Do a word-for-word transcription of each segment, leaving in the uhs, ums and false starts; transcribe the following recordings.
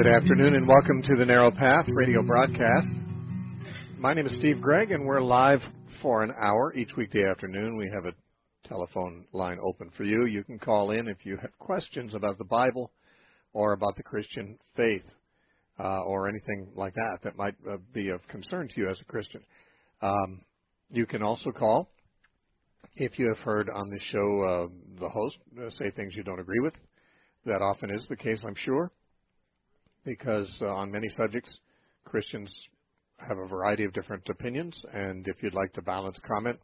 Good afternoon and welcome to the Narrow Path radio broadcast. My name is Steve Gregg and we're live for an hour each weekday afternoon. We have a telephone line open for you. You can call in if you have questions about the Bible or about the Christian faith uh, or anything like that that might uh, be of concern to you as a Christian. Um, you can also call if you have heard on the show uh, the host uh, say things you don't agree with. That often is the case, I'm sure, because uh, on many subjects, Christians have a variety of different opinions, and if you'd like to balance comment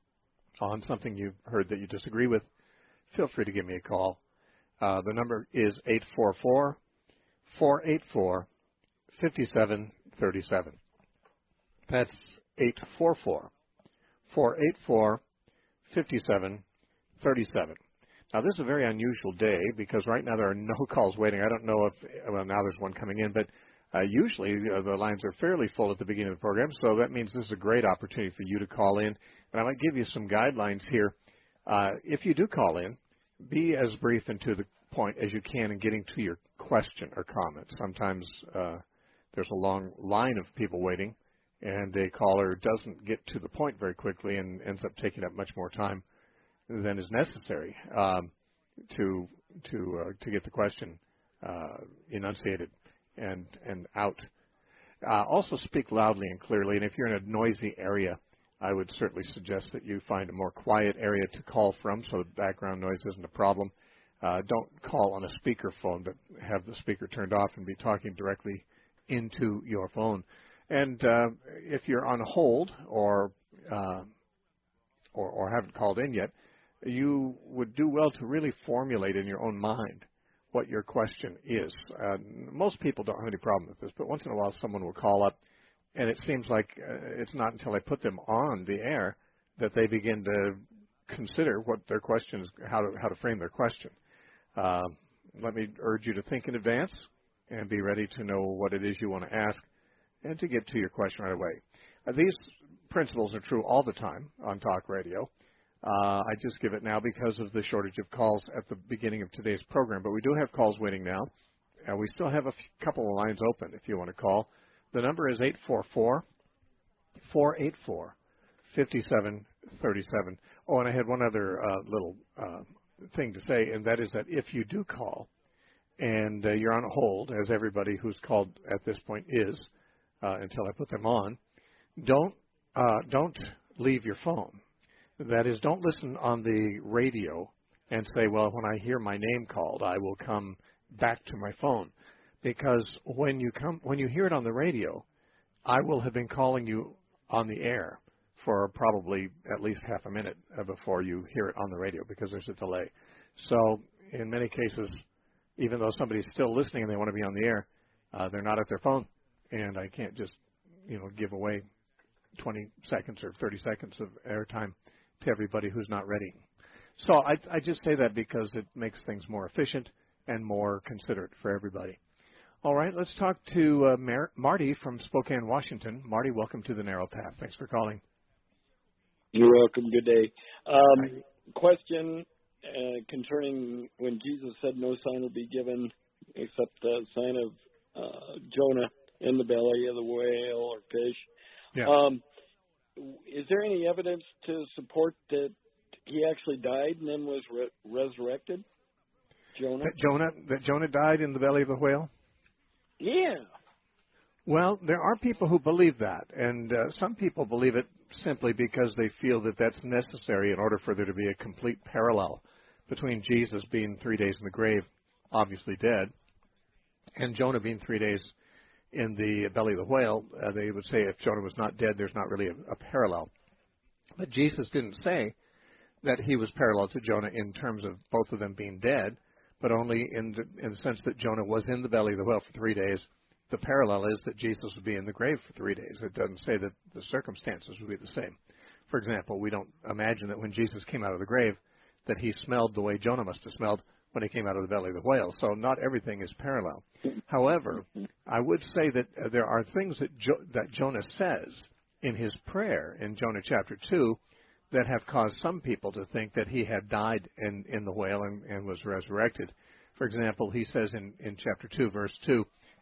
on something you've heard that you disagree with, feel free to give me a call. Uh, the number is eight four four, four eight four, five seven three seven. That's eight four four, four eight four, five seven three seven. Now, this is a very unusual day because right now there are no calls waiting. I don't know if, well, now there's one coming in, but uh, usually uh, the lines are fairly full at the beginning of the program, so that means this is a great opportunity for you to call in. And I might give you some guidelines here. Uh, if you do call in, be as brief and to the point as you can in getting to your question or comment. Sometimes uh, there's a long line of people waiting, and a caller doesn't get to the point very quickly and ends up taking up much more time than is necessary um, to to uh, to get the question uh, enunciated and and out. Uh, also, speak loudly and clearly. And if you're in a noisy area, I would certainly suggest that you find a more quiet area to call from, so background noise isn't a problem. Uh, don't call on a speaker phone, but have the speaker turned off and be talking directly into your phone. And uh, if you're on hold or, uh, or or haven't called in yet, you would do well to really formulate in your own mind what your question is. Uh, most people don't have any problem with this, but once in a while someone will call up, and it seems like uh, it's not until I put them on the air that they begin to consider what their question is, how to, how to frame their question. Uh, let me urge you to think in advance and be ready to know what it is you want to ask and to get to your question right away. Uh, these principles are true all the time on talk radio. Uh, I just give it now because of the shortage of calls at the beginning of today's program, but we do have calls waiting now. Uh, we still have a few, couple of lines open if you want to call. The number is eight four four, four eight four, five seven three seven. Oh, and I had one other uh, little uh, thing to say, and that is that if you do call and uh, you're on hold, as everybody who's called at this point is uh, until I put them on, don't uh, don't leave your phone. That is, don't listen on the radio and say, well, when I hear my name called, I will come back to my phone. Because when you come, when you hear it on the radio, I will have been calling you on the air for probably at least half a minute before you hear it on the radio because there's a delay. So in many cases, even though somebody's still listening and they want to be on the air, uh, they're not at their phone. And I can't just, you know, give away twenty seconds or thirty seconds of airtime to everybody who's not ready. So I, I just say that because it makes things more efficient and more considerate for everybody. All right, let's talk to uh, Mar- Marty from Spokane, Washington. Marty, welcome to the Narrow Path. Thanks for calling. You're welcome. Good day. Um, question uh, concerning when Jesus said no sign will be given except the sign of uh, Jonah in the belly of the whale or fish. Yeah. Um, Is there any evidence to support that he actually died and then was re- resurrected? Jonah? That Jonah that Jonah died in the belly of the whale? Yeah. Well, there are people who believe that, and uh, some people believe it simply because they feel that that's necessary in order for there to be a complete parallel between Jesus being three days in the grave, obviously dead, and Jonah being three days in the belly of the whale. Uh, they would say if Jonah was not dead, there's not really a, a parallel. But Jesus didn't say that he was parallel to Jonah in terms of both of them being dead, but only in the, in the sense that Jonah was in the belly of the whale for three days. The parallel is that Jesus would be in the grave for three days. It doesn't say that the circumstances would be the same. For example, we don't imagine that when Jesus came out of the grave that he smelled the way Jonah must have smelled when he came out of the belly of the whale. So not everything is parallel. However, I would say that uh, there are things that, jo- that Jonah says in his prayer in Jonah chapter two that have caused some people to think that he had died in, in the whale and, and was resurrected. For example, he says in, in chapter two, verse two,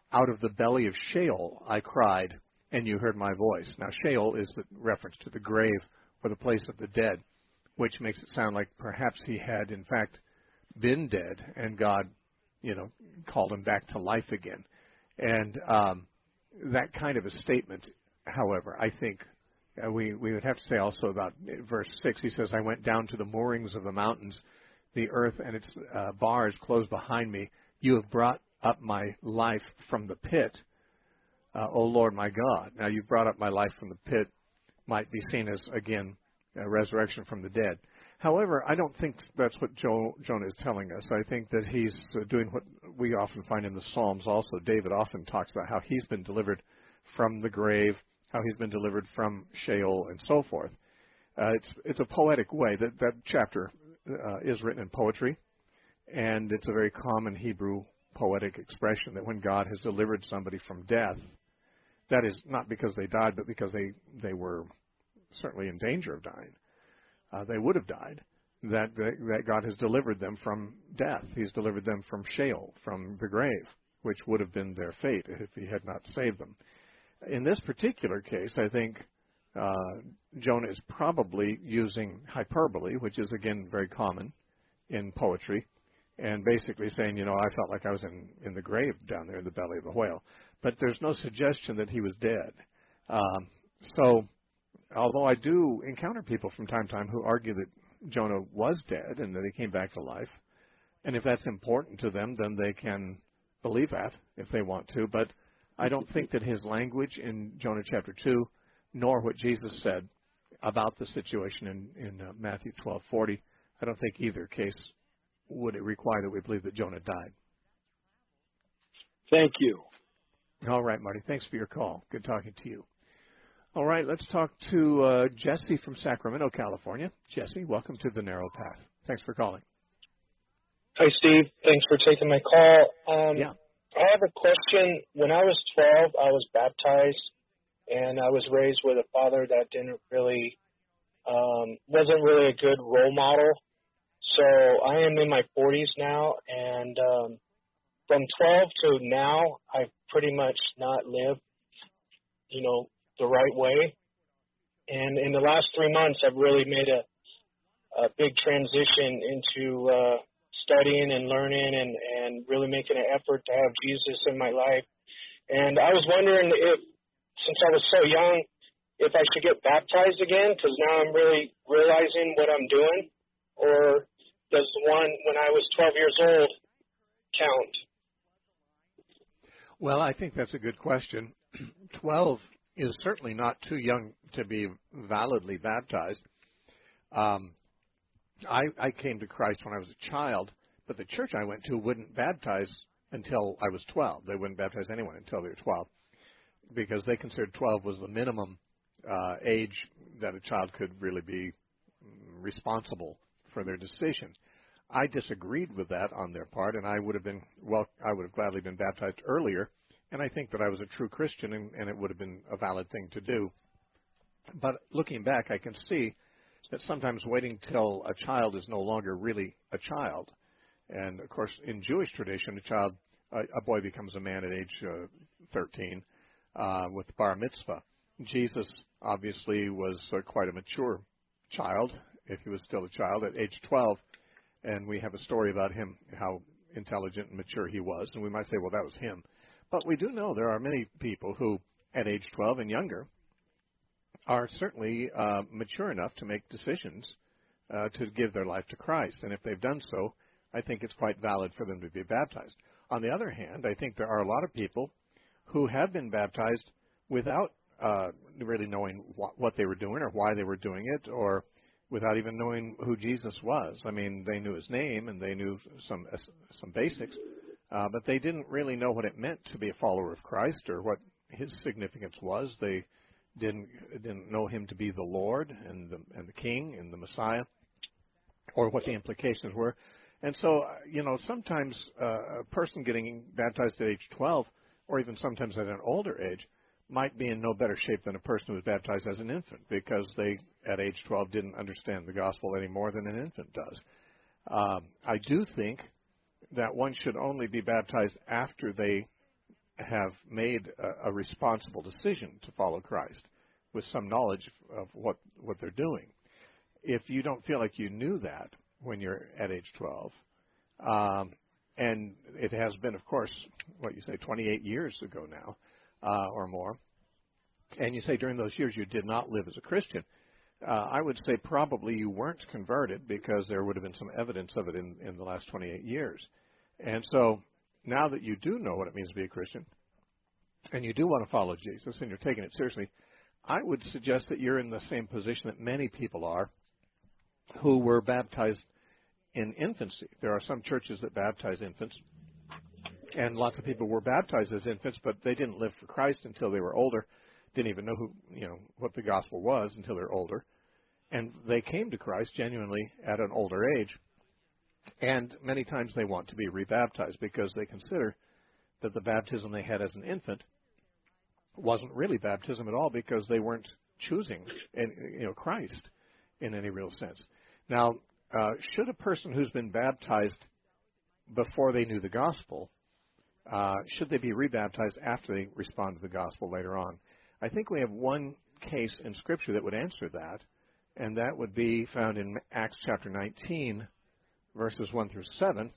out of the belly of Sheol I cried, and you heard my voice. Now, Sheol is the reference to the grave or the place of the dead, which makes it sound like perhaps he had, in fact, been dead, and God, you know, called him back to life again. And um, that kind of a statement, however, I think uh, we, we would have to say also about verse six. He says, I went down to the moorings of the mountains, the earth and its uh, bars closed behind me. You have brought up my life from the pit, uh, O Lord my God. Now, you've brought up my life from the pit might be seen as, again, a resurrection from the dead. However, I don't think that's what jo- Jonah is telling us. I think that he's uh, doing what we often find in the Psalms also. David often talks about how he's been delivered from the grave, how he's been delivered from Sheol, and so forth. Uh, it's it's a poetic way. That, that chapter uh, is written in poetry, and it's a very common Hebrew poetic expression that when God has delivered somebody from death, that is not because they died, but because they, they were certainly in danger of dying. Uh, they would have died, that, that God has delivered them from death. He's delivered them from Sheol, from the grave, which would have been their fate if he had not saved them. In this particular case, I think uh, Jonah is probably using hyperbole, which is, again, very common in poetry, and basically saying, you know, I felt like I was in, in the grave down there in the belly of the whale. But there's no suggestion that he was dead. Um, so... Although I do encounter people from time to time who argue that Jonah was dead and that he came back to life, and if that's important to them, then they can believe that if they want to. But I don't think that his language in Jonah chapter two, nor what Jesus said about the situation in, in uh, Matthew twelve forty, I don't think either case would it require that we believe that Jonah died. Thank you. All right, Marty. Thanks for your call. Good talking to you. All right, let's talk to uh, Jesse from Sacramento, California. Jesse, welcome to The Narrow Path. Thanks for calling. Hi, Steve. Thanks for taking my call. Um, yeah. I have a question. When I was twelve, I was baptized, and I was raised with a father that didn't really, um, wasn't really a good role model. So I am in my forties now, and um, from twelve to now, I've pretty much not lived, you know, the right way. And in the last three months, I've really made a, a big transition into uh, studying and learning and, and really making an effort to have Jesus in my life. And I was wondering if, since I was so young, if I should get baptized again, because now I'm really realizing what I'm doing, or does the one when I was twelve years old count? Well, I think that's a good question. twelve is certainly not too young to be validly baptized. Um, I, I came to Christ when I was a child, but the church I went to wouldn't baptize until I was twelve. They wouldn't baptize anyone until they were twelve, because they considered twelve was the minimum uh, age that a child could really be responsible for their decision. I disagreed with that on their part, and I would have been well. I would have gladly been baptized earlier. And I think that I was a true Christian, and, and it would have been a valid thing to do. But looking back, I can see that sometimes waiting till a child is no longer really a child. And, of course, in Jewish tradition, a child, a, a boy becomes a man at age uh, thirteen uh, with bar mitzvah. Jesus obviously was uh, quite a mature child, if he was still a child, at age twelve. And we have a story about him, how intelligent and mature he was. And we might say, well, that was him. But we do know there are many people who, at age twelve and younger, are certainly uh, mature enough to make decisions uh, to give their life to Christ. And if they've done so, I think it's quite valid for them to be baptized. On the other hand, I think there are a lot of people who have been baptized without uh, really knowing wh- what they were doing or why they were doing it, or without even knowing who Jesus was. I mean, they knew his name and they knew some uh, some basics. Uh, but they didn't really know what it meant to be a follower of Christ or what his significance was. They didn't didn't know him to be the Lord and the, and the King and the Messiah, or what the implications were. And so, you know, sometimes uh, a person getting baptized at age twelve, or even sometimes at an older age, might be in no better shape than a person who was baptized as an infant, because they, at age twelve, didn't understand the gospel any more than an infant does. Um, I do think that one should only be baptized after they have made a, a responsible decision to follow Christ with some knowledge of what, what they're doing. If you don't feel like you knew that when you're at age twelve, um, and it has been, of course, what you say, twenty-eight years ago now uh, or more, and you say during those years you did not live as a Christian, uh, I would say probably you weren't converted because there would have been some evidence of it in, in the last twenty-eight years. And so now that you do know what it means to be a Christian and you do want to follow Jesus and you're taking it seriously, I would suggest that you're in the same position that many people are who were baptized in infancy. There are some churches that baptize infants, and lots of people were baptized as infants, but they didn't live for Christ until they were older, didn't even know who, you know, what the gospel was until they're older, and they came to Christ genuinely at an older age, and many times they want to be rebaptized because they consider that the baptism they had as an infant wasn't really baptism at all because they weren't choosing, you know, Christ in any real sense. Now, uh, should a person who's been baptized before they knew the gospel, uh, should they be rebaptized after they respond to the gospel later on? I think we have one case in Scripture that would answer that, and that would be found in Acts chapter nineteen, verses one through seven,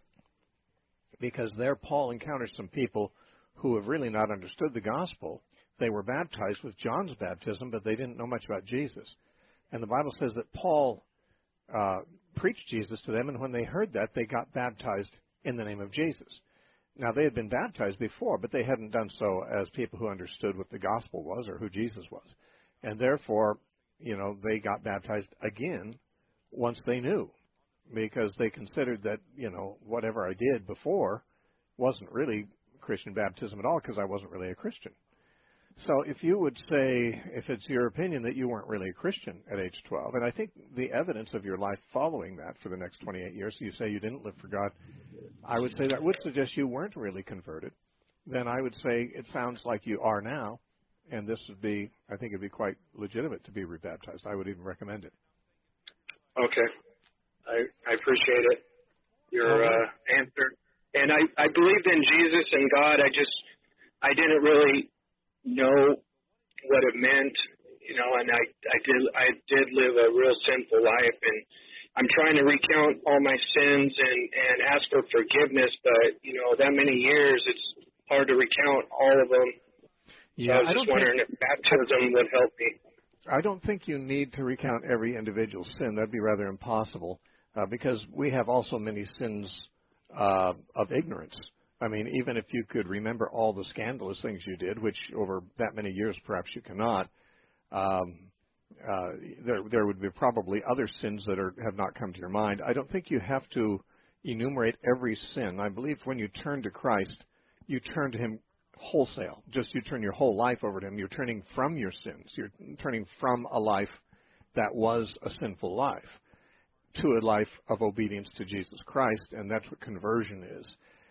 because there Paul encounters some people who have really not understood the gospel. They were baptized with John's baptism, but they didn't know much about Jesus. And the Bible says that Paul uh, preached Jesus to them, and when they heard that, they got baptized in the name of Jesus. Now, they had been baptized before, but they hadn't done so as people who understood what the gospel was or who Jesus was. And therefore, you know, they got baptized again once they knew, because they considered that, you know, whatever I did before wasn't really Christian baptism at all because I wasn't really a Christian. So if you would say, if it's your opinion that you weren't really a Christian at age twelve, and I think the evidence of your life following that for the next twenty-eight years, so you say you didn't live for God, I would say that would suggest you weren't really converted. Then I would say it sounds like you are now, and this would be, I think it would be quite legitimate to be rebaptized. I would even recommend it. Okay. I, I appreciate it, your uh, answer. And I, I believed in Jesus and God. I just, I didn't really know what it meant, you know, and I, I did I did live a real sinful life, and I'm trying to recount all my sins and, and ask for forgiveness, but, you know, that many years, it's hard to recount all of them. Yeah, so I was I just wondering think, if baptism would help me. I don't think you need to recount every individual sin. That'd be rather impossible, uh, because we have also many sins uh, of ignorance. I mean, even if you could remember all the scandalous things you did, which over that many years perhaps you cannot, um, uh, there, there would be probably other sins that are, have not come to your mind. I don't think you have to enumerate every sin. I believe when you turn to Christ, you turn to Him wholesale. Just you turn your whole life over to Him. You're turning from your sins. You're turning from a life that was a sinful life to a life of obedience to Jesus Christ, and that's what conversion is.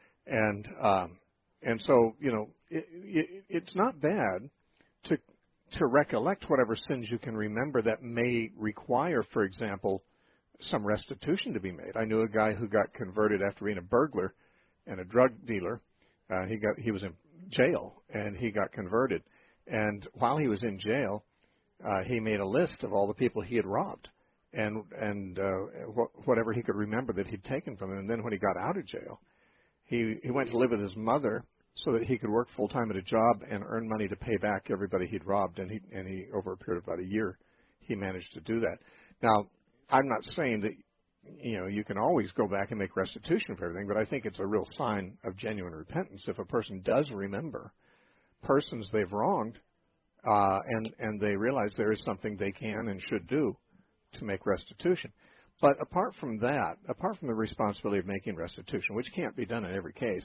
And um, and so, you know, it, it, it's not bad to to recollect whatever sins you can remember that may require, for example, some restitution to be made. I knew a guy who got converted after being a burglar and a drug dealer. Uh, he got he was in jail, and he got converted. And while he was in jail, uh, he made a list of all the people he had robbed and and uh, wh- whatever he could remember that he'd taken from him. And then when he got out of jail, He he went to live with his mother so that he could work full time at a job and earn money to pay back everybody he'd robbed. And he and he over a period of about a year, he managed to do that. Now, I'm not saying that you know you can always go back and make restitution for everything, but I think it's a real sign of genuine repentance if a person does remember persons they've wronged, uh, and and they realize there is something they can and should do to make restitution. But apart from that, apart from the responsibility of making restitution, which can't be done in every case,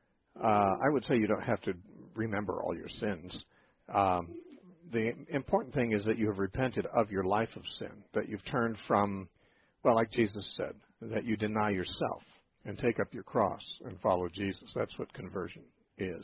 uh, I would say you don't have to remember all your sins. Um, the important thing is that you have repented of your life of sin, that you've turned from, well, like Jesus said, that you deny yourself and take up your cross and follow Jesus. That's what conversion is.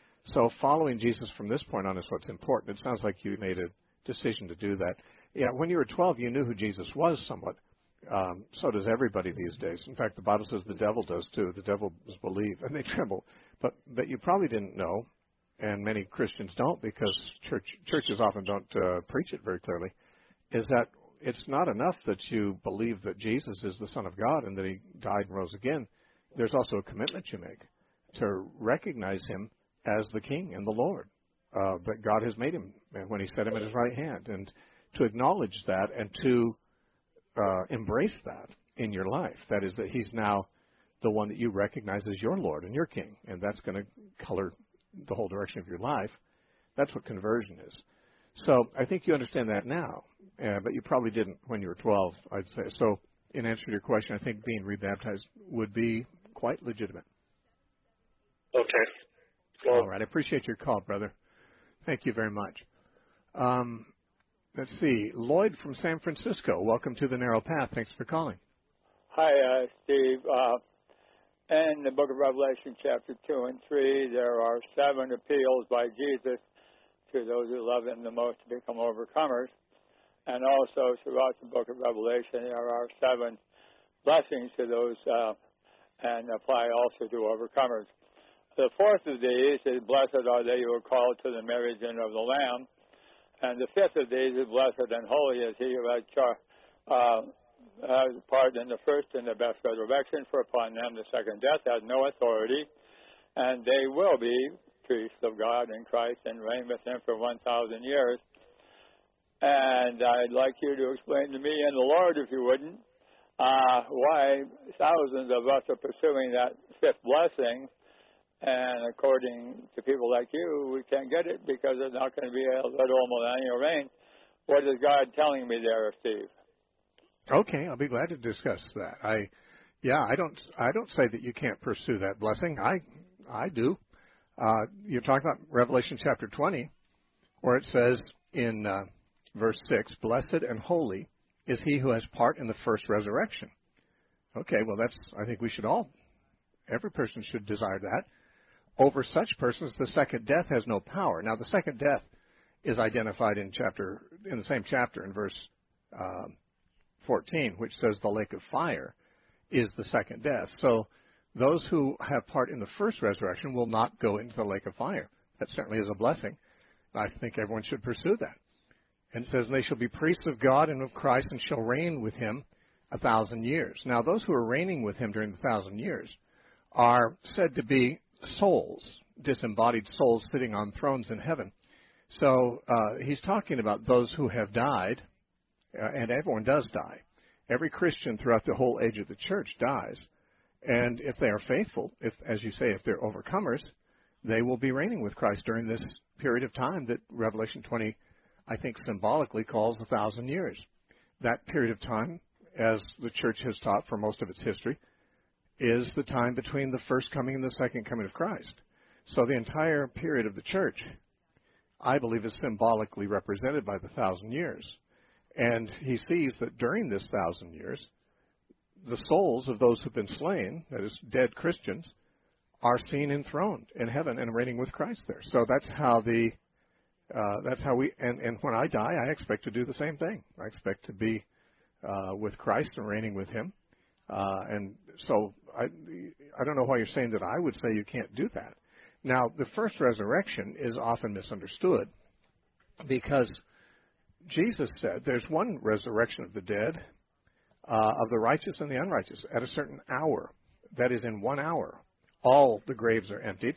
So following Jesus from this point on is what's important. It sounds like you made a decision to do that. Yeah, when you were twelve, you knew who Jesus was somewhat. Um, so does everybody these days. In fact, the Bible says the devil does too. The devil does believe, and they tremble. But but you probably didn't know and many Christians don't because church, churches often don't uh, preach it very clearly, is that it's not enough that you believe that Jesus is the Son of God and that he died and rose again. There's also a commitment you make to recognize him as the King and the Lord, uh, that God has made him when he set him at his right hand, and to acknowledge that and to uh, embrace that in your life. That is, that he's now the one that you recognize as your Lord and your King, and that's going to color the whole direction of your life. That's what conversion is. So I think you understand that now, uh, but you probably didn't when you were twelve, I'd say. So in answer to your question, I think being rebaptized would be quite legitimate. Okay. Well, all right. I appreciate your call, brother. Thank you very much. Um, let's see. Lloyd from San Francisco. Welcome to the Narrow Path. Thanks for calling. Hi, uh, Steve. Uh, in the book of Revelation, chapter two and three, there are seven appeals by Jesus to those who love him the most to become overcomers. And also throughout the book of Revelation, there are seven blessings to those uh, and apply also to overcomers. The fourth of these is, blessed are they who are called to the marriage of the Lamb. And the fifth of these is, blessed and holy is he who has, char- uh, has part in the first and the best resurrection, for upon them the second death has no authority, and they will be priests of God in Christ and reign with him for one thousand years. And I'd like you to explain to me and the Lord, if you wouldn't, uh, why thousands of us are pursuing that fifth blessing, and according to people like you, we can't get it because there's not going to be a literal millennial reign. What is God telling me there, Steve? Okay, I'll be glad to discuss that. I, yeah, I don't, I don't say that you can't pursue that blessing. I, I do. Uh, you're talking about Revelation chapter twenty, where it says in uh, verse six, "Blessed and holy is he who has part in the first resurrection." Okay, well, that's. I think we should all, every person should desire that. Over such persons, the second death has no power. Now, the second death is identified in chapter, in the same chapter, in verse uh, fourteen, which says the lake of fire is the second death. So those who have part in the first resurrection will not go into the lake of fire. That certainly is a blessing. I think everyone should pursue that. And it says, "They shall be priests of God and of Christ, and shall reign with him a thousand years." Now, those who are reigning with him during the thousand years are said to be souls, disembodied souls sitting on thrones in heaven. So uh, he's talking about those who have died, uh, and everyone does die. Every Christian throughout the whole age of the church dies. And if they are faithful, if, as you say, if they're overcomers, they will be reigning with Christ during this period of time that Revelation twenty, I think, symbolically calls a thousand years. That period of time, as the church has taught for most of its history, is the time between the first coming and the second coming of Christ. So the entire period of the church, I believe, is symbolically represented by the thousand years. And he sees that during this thousand years, the souls of those who've been slain, that is, dead Christians, are seen enthroned in heaven and reigning with Christ there. So that's how the uh, that's how we. And, and when I die, I expect to do the same thing. I expect to be uh, with Christ and reigning with Him. Uh, and so I I don't know why you're saying that I would say you can't do that. Now, the first resurrection is often misunderstood because Jesus said there's one resurrection of the dead, uh, of the righteous and the unrighteous, at a certain hour. That is, in one hour, all the graves are emptied.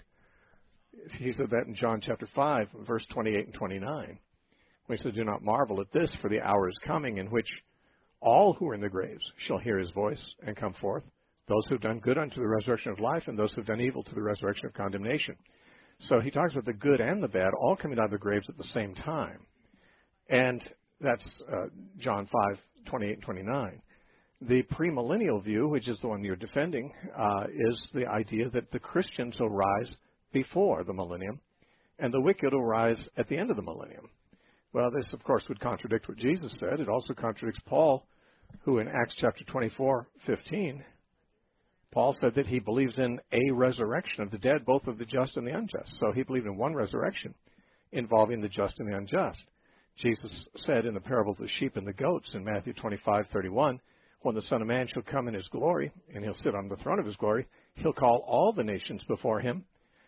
He said that in John chapter five, verse twenty-eight and twenty-nine. When he said, "Do not marvel at this, for the hour is coming in which all who are in the graves shall hear his voice and come forth, those who have done good unto the resurrection of life, and those who have done evil to the resurrection of condemnation." So he talks about the good and the bad all coming out of the graves at the same time. And that's uh, John five, twenty-eight and twenty-nine. The premillennial view, which is the one you're defending, uh, is the idea that the Christians will rise before the millennium, and the wicked will rise at the end of the millennium. Well, this, of course, would contradict what Jesus said. It also contradicts Paul, who in Acts chapter twenty-four, fifteen, Paul said that he believes in a resurrection of the dead, both of the just and the unjust. So he believed in one resurrection involving the just and the unjust. Jesus said in the parable of the sheep and the goats in Matthew twenty-five, thirty-one, "When the Son of Man shall come in his glory, and he'll sit on the throne of his glory, he'll call all the nations before him,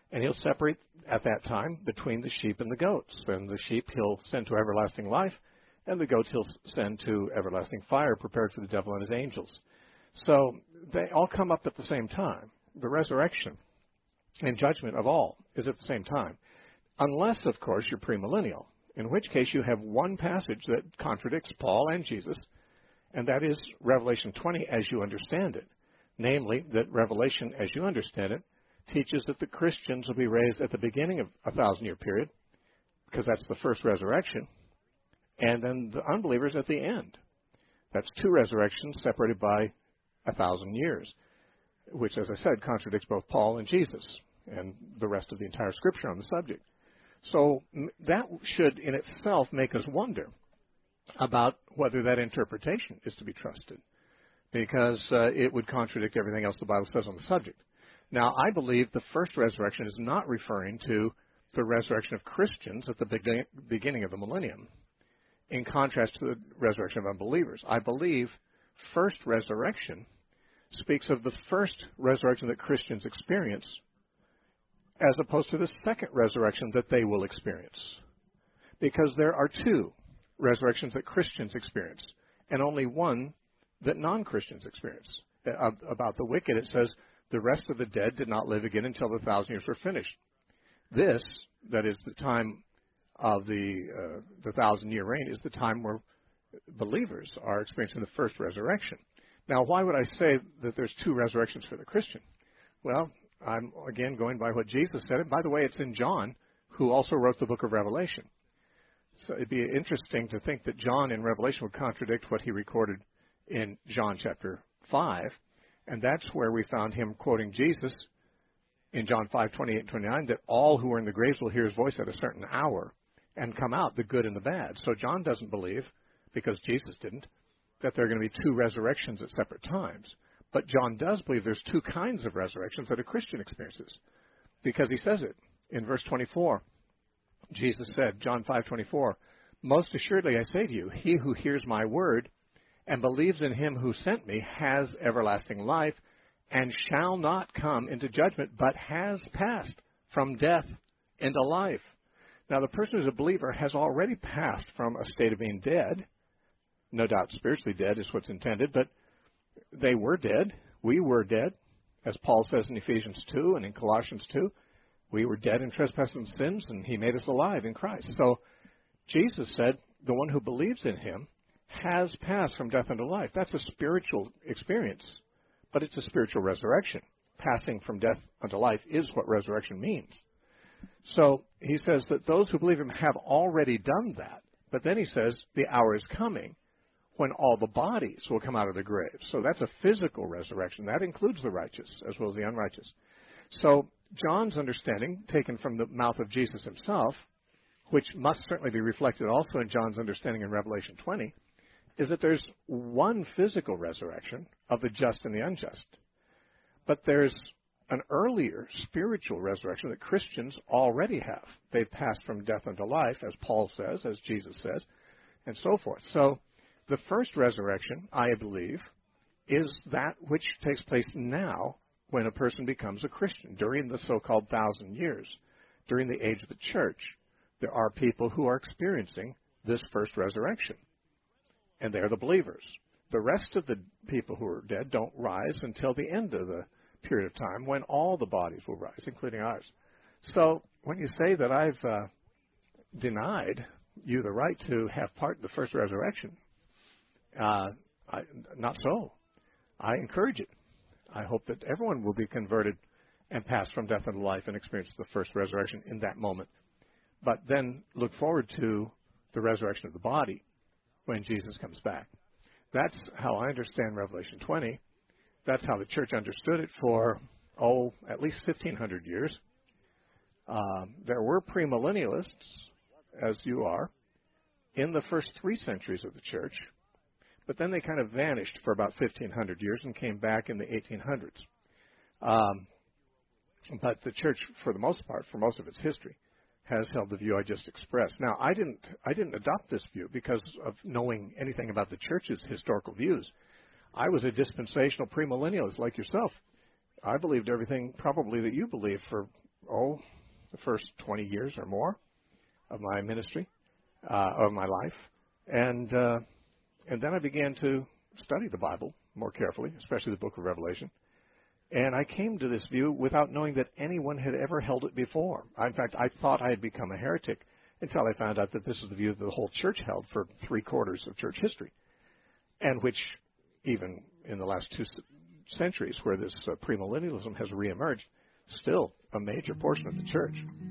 And he'll separate at that time between the sheep and the goats. And the sheep he'll send to everlasting life, and the goats he'll send to everlasting fire prepared for the devil and his angels. So they all come up at the same time. The resurrection and judgment of all is at the same time. Unless, of course, you're premillennial, in which case you have one passage that contradicts Paul and Jesus, and that is Revelation twenty as you understand it. Namely, that Revelation as you understand it teaches that the Christians will be raised at the beginning of a thousand-year period, because that's the first resurrection, and then the unbelievers at the end. That's two resurrections separated by a thousand years, which, as I said, contradicts both Paul and Jesus and the rest of the entire Scripture on the subject. So that should in itself make us wonder about whether that interpretation is to be trusted, because uh, it would contradict everything else the Bible says on the subject. Now, I believe the first resurrection is not referring to the resurrection of Christians at the begin- beginning of the millennium, in contrast to the resurrection of unbelievers. I believe first resurrection speaks of the first resurrection that Christians experience, as opposed to the second resurrection that they will experience. Because there are two resurrections that Christians experience, and only one that non-Christians experience. About the wicked, it says, the rest of the dead did not live again until the thousand years were finished. This, that is the time of the uh, the thousand-year reign, is the time where believers are experiencing the first resurrection. Now, why would I say that there's two resurrections for the Christian? Well, I'm, again, going by what Jesus said. And by the way, it's in John, who also wrote the book of Revelation. So it'd be interesting to think that John in Revelation would contradict what he recorded in John chapter five. And that's where we found him quoting Jesus in John five, twenty-eight and twenty-nine, that all who are in the graves will hear his voice at a certain hour and come out, the good and the bad. So John doesn't believe, because Jesus didn't, that there are going to be two resurrections at separate times. But John does believe there's two kinds of resurrections that a Christian experiences, because he says it in verse twenty-four. Jesus said, John five twenty-four, most assuredly I say to you, he who hears my word and believes in him who sent me has everlasting life and shall not come into judgment, but has passed from death into life. Now, the person who's a believer has already passed from a state of being dead. No doubt spiritually dead is what's intended, but they were dead. We were dead, as Paul says in Ephesians two and in Colossians two. We were dead in trespasses and sins, and he made us alive in Christ. So Jesus said, the one who believes in him has passed from death into life. That's a spiritual experience, but it's a spiritual resurrection. Passing from death unto life is what resurrection means. So he says that those who believe him have already done that. But then he says the hour is coming when all the bodies will come out of the grave. So that's a physical resurrection. That includes the righteous as well as the unrighteous. So John's understanding, taken from the mouth of Jesus himself, which must certainly be reflected also in John's understanding in Revelation twenty, is that there's one physical resurrection of the just and the unjust. But there's an earlier spiritual resurrection that Christians already have. They've passed from death unto life, as Paul says, as Jesus says, and so forth. So the first resurrection, I believe, is that which takes place now when a person becomes a Christian, during the so-called thousand years, during the age of the church. There are people who are experiencing this first resurrection, and they're the believers. The rest of the people who are dead don't rise until the end of the period of time when all the bodies will rise, including ours. So when you say that I've uh, denied you the right to have part in the first resurrection, uh, I, not so. I encourage it. I hope that everyone will be converted and pass from death into life and experience the first resurrection in that moment. But then look forward to the resurrection of the body when Jesus comes back. That's how I understand Revelation twenty. That's how the church understood it for, oh, at least fifteen hundred years. Um, there were premillennialists, as you are, in the first three centuries of the church, but then they kind of vanished for about fifteen hundred years and came back in the eighteen hundreds. Um, but the church, for the most part, for most of its history, has held the view I just expressed. Now, I didn't I didn't adopt this view because of knowing anything about the church's historical views. I was a dispensational premillennialist like yourself. I believed everything probably that you believe for oh, the first twenty years or more of my ministry, uh, of my life. And uh, and then I began to study the Bible more carefully, especially the book of Revelation. And I came to this view without knowing that anyone had ever held it before. In fact, I thought I had become a heretic until I found out that this is the view that the whole church held for three quarters of church history, and which even in the last two centuries, where this uh, premillennialism has reemerged, still a major portion of the church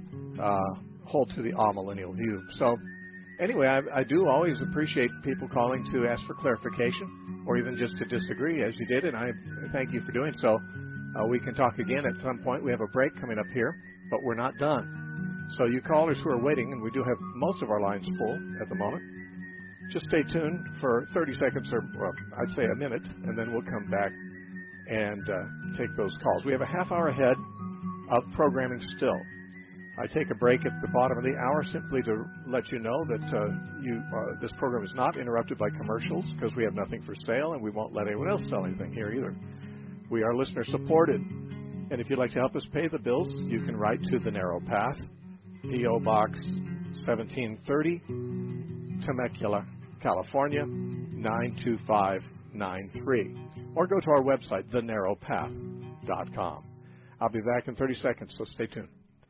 uh, hold to the amillennial view. So anyway, I, I do always appreciate people calling to ask for clarification or even just to disagree, as you did, and I thank you for doing so. Uh, we can talk again at some point. We have a break coming up here, but we're not done. So you callers who are waiting, and we do have most of our lines full at the moment, just stay tuned for thirty seconds or, well, I'd say a minute, and then we'll come back and uh, take those calls. We have a half hour ahead of programming still. I take a break at the bottom of the hour simply to let you know that uh, you, uh, this program is not interrupted by commercials, because we have nothing for sale, and we won't let anyone else sell anything here either. We are listener supported, and if you'd like to help us pay the bills, you can write to The Narrow Path, P O Box seventeen thirty, Temecula, California, nine two five nine three, or go to our website, the narrow path dot com. I'll be back in thirty seconds, so stay tuned.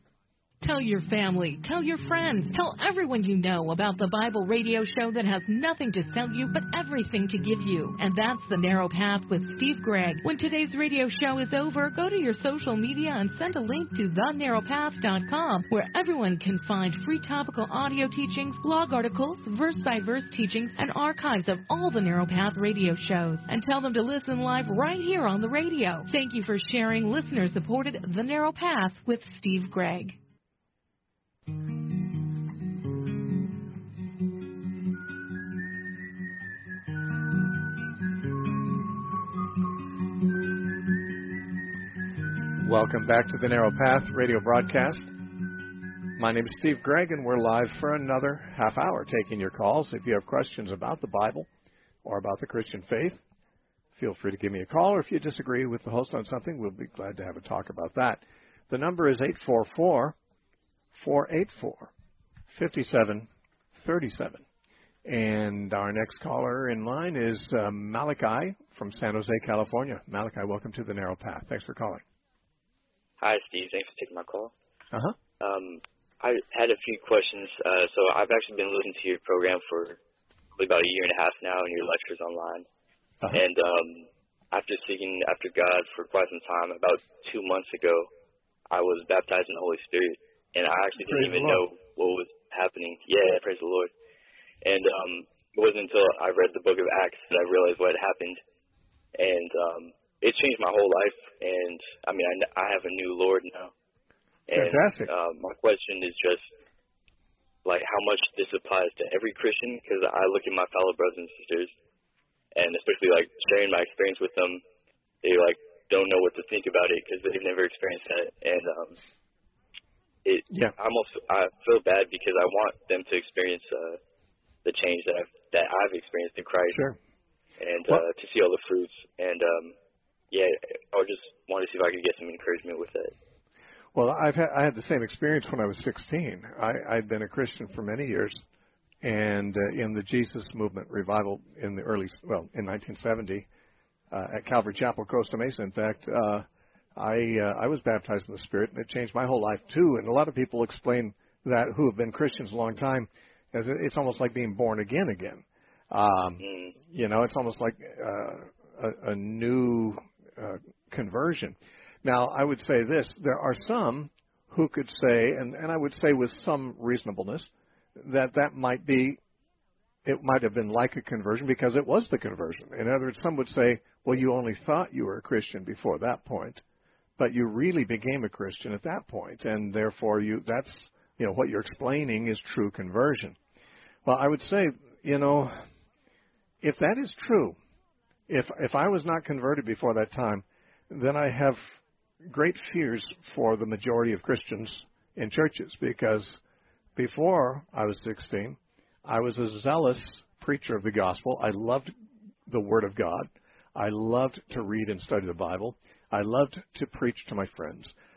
Tell your family, tell your friends, tell everyone you know about the Bible radio show that has nothing to sell you but everything to give you. And that's The Narrow Path with Steve Gregg. When today's radio show is over, go to your social media and send a link to the narrow path dot com, where everyone can find free topical audio teachings, blog articles, verse-by-verse teachings, and archives of all the Narrow Path radio shows. And tell them to listen live right here on the radio. Thank you for sharing listener-supported The Narrow Path with Steve Gregg. Welcome back to the Narrow Path radio broadcast. My name is Steve Gregg, and we're live for another half hour taking your calls. If you have questions about the Bible or about the Christian faith, feel free to give me a call, or if you disagree with the host on something, we'll be glad to have a talk about that. The number is eight four four, four eight four, five seven three seven. And our next caller in line is uh, Malachi from San Jose, California. Malachi, welcome to the Narrow Path. Thanks for calling. Hi, Steve. Thanks for taking my call. Uh-huh. Um, I had a few questions. Uh, so I've actually been listening to your program for probably about a year and a half now, and your lectures online. Uh-huh. And um, after seeking after God for quite some time, about two months ago, I was baptized in the Holy Spirit, and I actually didn't praise even know what was happening. Yeah, praise the Lord. And um, it wasn't until I read the book of Acts that I realized what had happened. And um, it changed my whole life, and, I mean, I, I have a new Lord now. And, Fantastic. Uh, my question is just, like, how much this applies to every Christian, because I look at my fellow brothers and sisters, and especially, like, sharing my experience with them, they, like, don't know what to think about it because they've never experienced that. And um, it, yeah. I'm also, I feel bad because I want them to experience uh, the change that I've, that I've experienced in Christ. Sure. And well, uh, to see all the fruits. And, um, yeah, I just wanted to see if I could get some encouragement with that. Well, I've had, I had the same experience when I was sixteen. I, I'd been a Christian for many years, and uh, in the Jesus Movement revival in the early, well, in nineteen seventy, uh, at Calvary Chapel, Costa Mesa, in fact, uh, I uh, I was baptized in the Spirit, and it changed my whole life too. And a lot of people explain that who have been Christians a long time as it's almost like being born again again. Um, mm. You know, it's almost like uh, a, a new uh, conversion. Now, I would say this. There are some who could say, and, and I would say with some reasonableness, that that might be, it might have been like a conversion because it was the conversion. In other words, some would say, well, you only thought you were a Christian before that point, but you really became a Christian at that point, and therefore you that's, you know, what you're explaining is true conversion. Well, I would say, you know, if that is true, if if I was not converted before that time, then I have great fears for the majority of Christians in churches, because before I was sixteen, I was a zealous preacher of the gospel. I loved the Word of God. I loved to read and study the Bible. I loved to preach to my friends.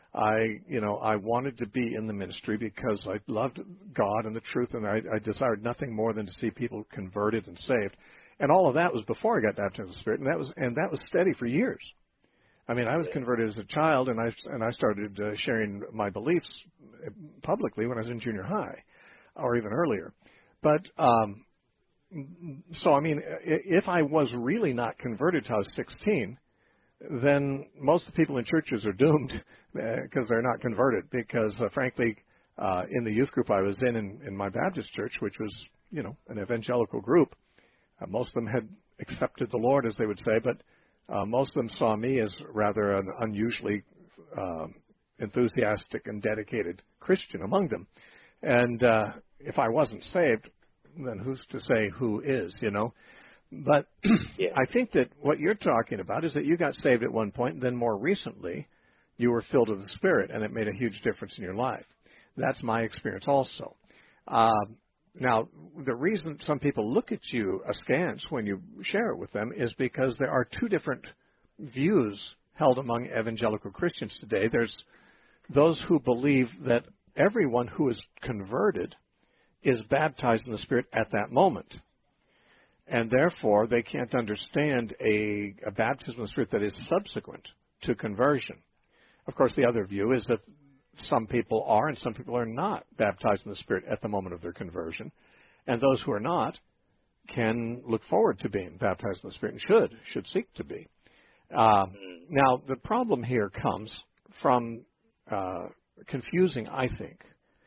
I, you know, I wanted to be in the ministry because I loved God and the truth, and I, I desired nothing more than to see people converted and saved. And all of that was before I got baptized in the Spirit, and that was and that was steady for years. I mean, I was converted as a child, and I and I started uh, sharing my beliefs publicly when I was in junior high, or even earlier. But um, so, I mean, if I was really not converted till I was sixteen, then most of the people in churches are doomed because they're not converted. Because, uh, frankly, uh, in the youth group I was in, in in my Baptist church, which was, you know, an evangelical group, uh, most of them had accepted the Lord, as they would say, but uh, most of them saw me as rather an unusually um, enthusiastic and dedicated Christian among them. And uh, if I wasn't saved, then who's to say who is, you know? But yeah. I think that what you're talking about is that you got saved at one point, and then more recently you were filled with the Spirit, and it made a huge difference in your life. That's my experience also. Uh, now, the reason some people look at you askance when you share it with them is because there are two different views held among evangelical Christians today. There's those who believe that everyone who is converted is baptized in the Spirit at that moment. And therefore, they can't understand a, a baptism in the Spirit that is subsequent to conversion. Of course, the other view is that some people are and some people are not baptized in the Spirit at the moment of their conversion. And those who are not can look forward to being baptized in the Spirit and should, should seek to be. Uh, now, the problem here comes from uh, confusing, I think,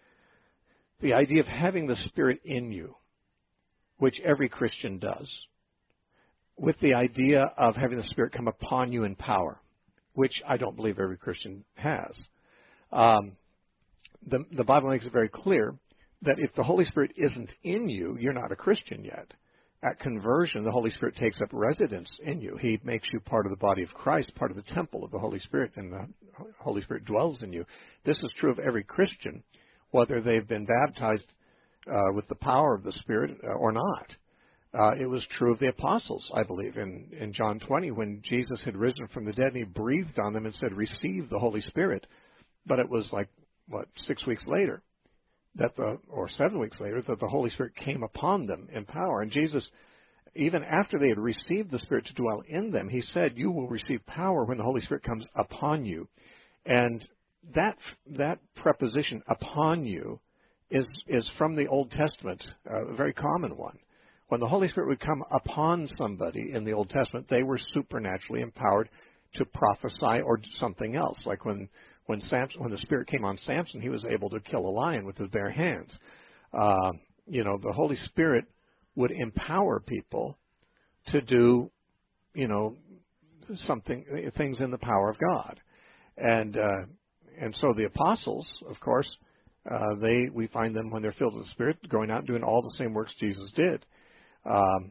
the idea of having the Spirit in you, which every Christian does, with the idea of having the Spirit come upon you in power, which I don't believe every Christian has. Um, the, the Bible makes it very clear that if the Holy Spirit isn't in you, you're not a Christian yet. At conversion, the Holy Spirit takes up residence in you. He makes you part of the body of Christ, part of the temple of the Holy Spirit, and the Holy Spirit dwells in you. This is true of every Christian, whether they've been baptized uh, with the power of the Spirit uh, or not. Uh, it was true of the apostles, I believe, in, in John twenty, when Jesus had risen from the dead and he breathed on them and said, receive the Holy Spirit. But it was like, what, six weeks later, that the, or seven weeks later, that the Holy Spirit came upon them in power. And Jesus, even after they had received the Spirit to dwell in them, he said, you will receive power when the Holy Spirit comes upon you. And that that preposition, upon you, is is from the Old Testament, uh, a very common one. When the Holy Spirit would come upon somebody in the Old Testament, they were supernaturally empowered to prophesy or something else. Like when when Samson, when the Spirit came on Samson, he was able to kill a lion with his bare hands. Uh, you know, the Holy Spirit would empower people to do, you know, something, things in the power of God. And uh, and so the apostles, of course, uh, they we find them when they're filled with the Spirit, going out and doing all the same works Jesus did. Um,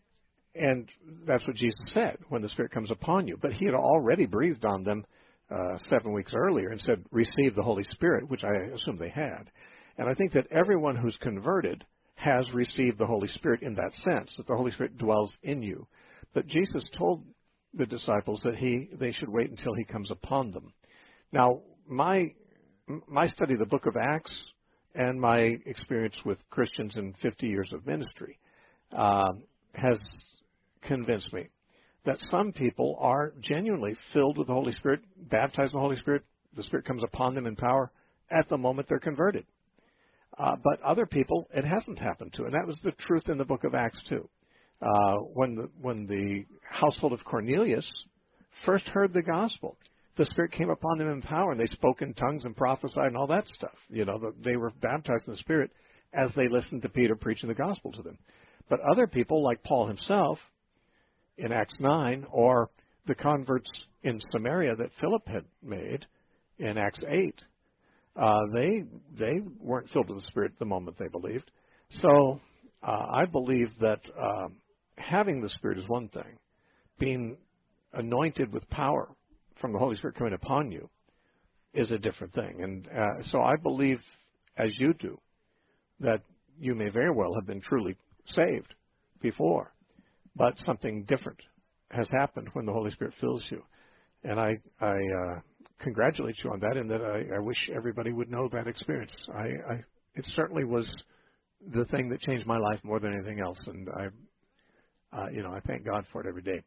and that's what Jesus said, when the Spirit comes upon you. But he had already breathed on them uh, seven weeks earlier and said, receive the Holy Spirit, which I assume they had. And I think that everyone who's converted has received the Holy Spirit in that sense, that the Holy Spirit dwells in you. But Jesus told the disciples that he they should wait until he comes upon them. Now, my my study of the book of Acts and my experience with Christians in fifty years of ministry uh, has convinced me that some people are genuinely filled with the Holy Spirit, baptized in the Holy Spirit, the Spirit comes upon them in power at the moment they're converted. Uh, but other people, it hasn't happened to, and that was the truth in the book of Acts too. Uh, when the, when the household of Cornelius first heard the gospel, the Spirit came upon them in power, and they spoke in tongues and prophesied and all that stuff. You know, they were baptized in the Spirit as they listened to Peter preaching the gospel to them. But other people, like Paul himself in Acts nine, or the converts in Samaria that Philip had made in Acts eight, uh, they they weren't filled with the Spirit the moment they believed. So uh, I believe that um, having the Spirit is one thing. Being anointed with power from the Holy Spirit coming upon you is a different thing. And uh, so I believe, as you do, that you may very well have been truly saved before, but something different has happened when the Holy Spirit fills you. And I, I uh, congratulate you on that, and that I, I wish everybody would know that experience. I, I it certainly was the thing that changed my life more than anything else, and I, uh, you know, I thank God for it every day.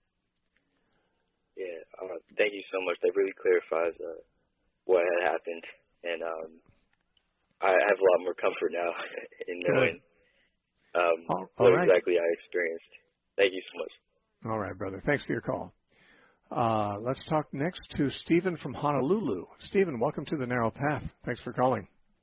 Yeah, uh, thank you so much. That really clarifies uh, what had happened, and um, I have a lot more comfort now in knowing um, all, all what right. exactly I experienced. Thank you so much. All right, brother. Thanks for your call. Uh, let's talk next to Stephen from Honolulu. Stephen, welcome to the Narrow Path. Thanks for calling.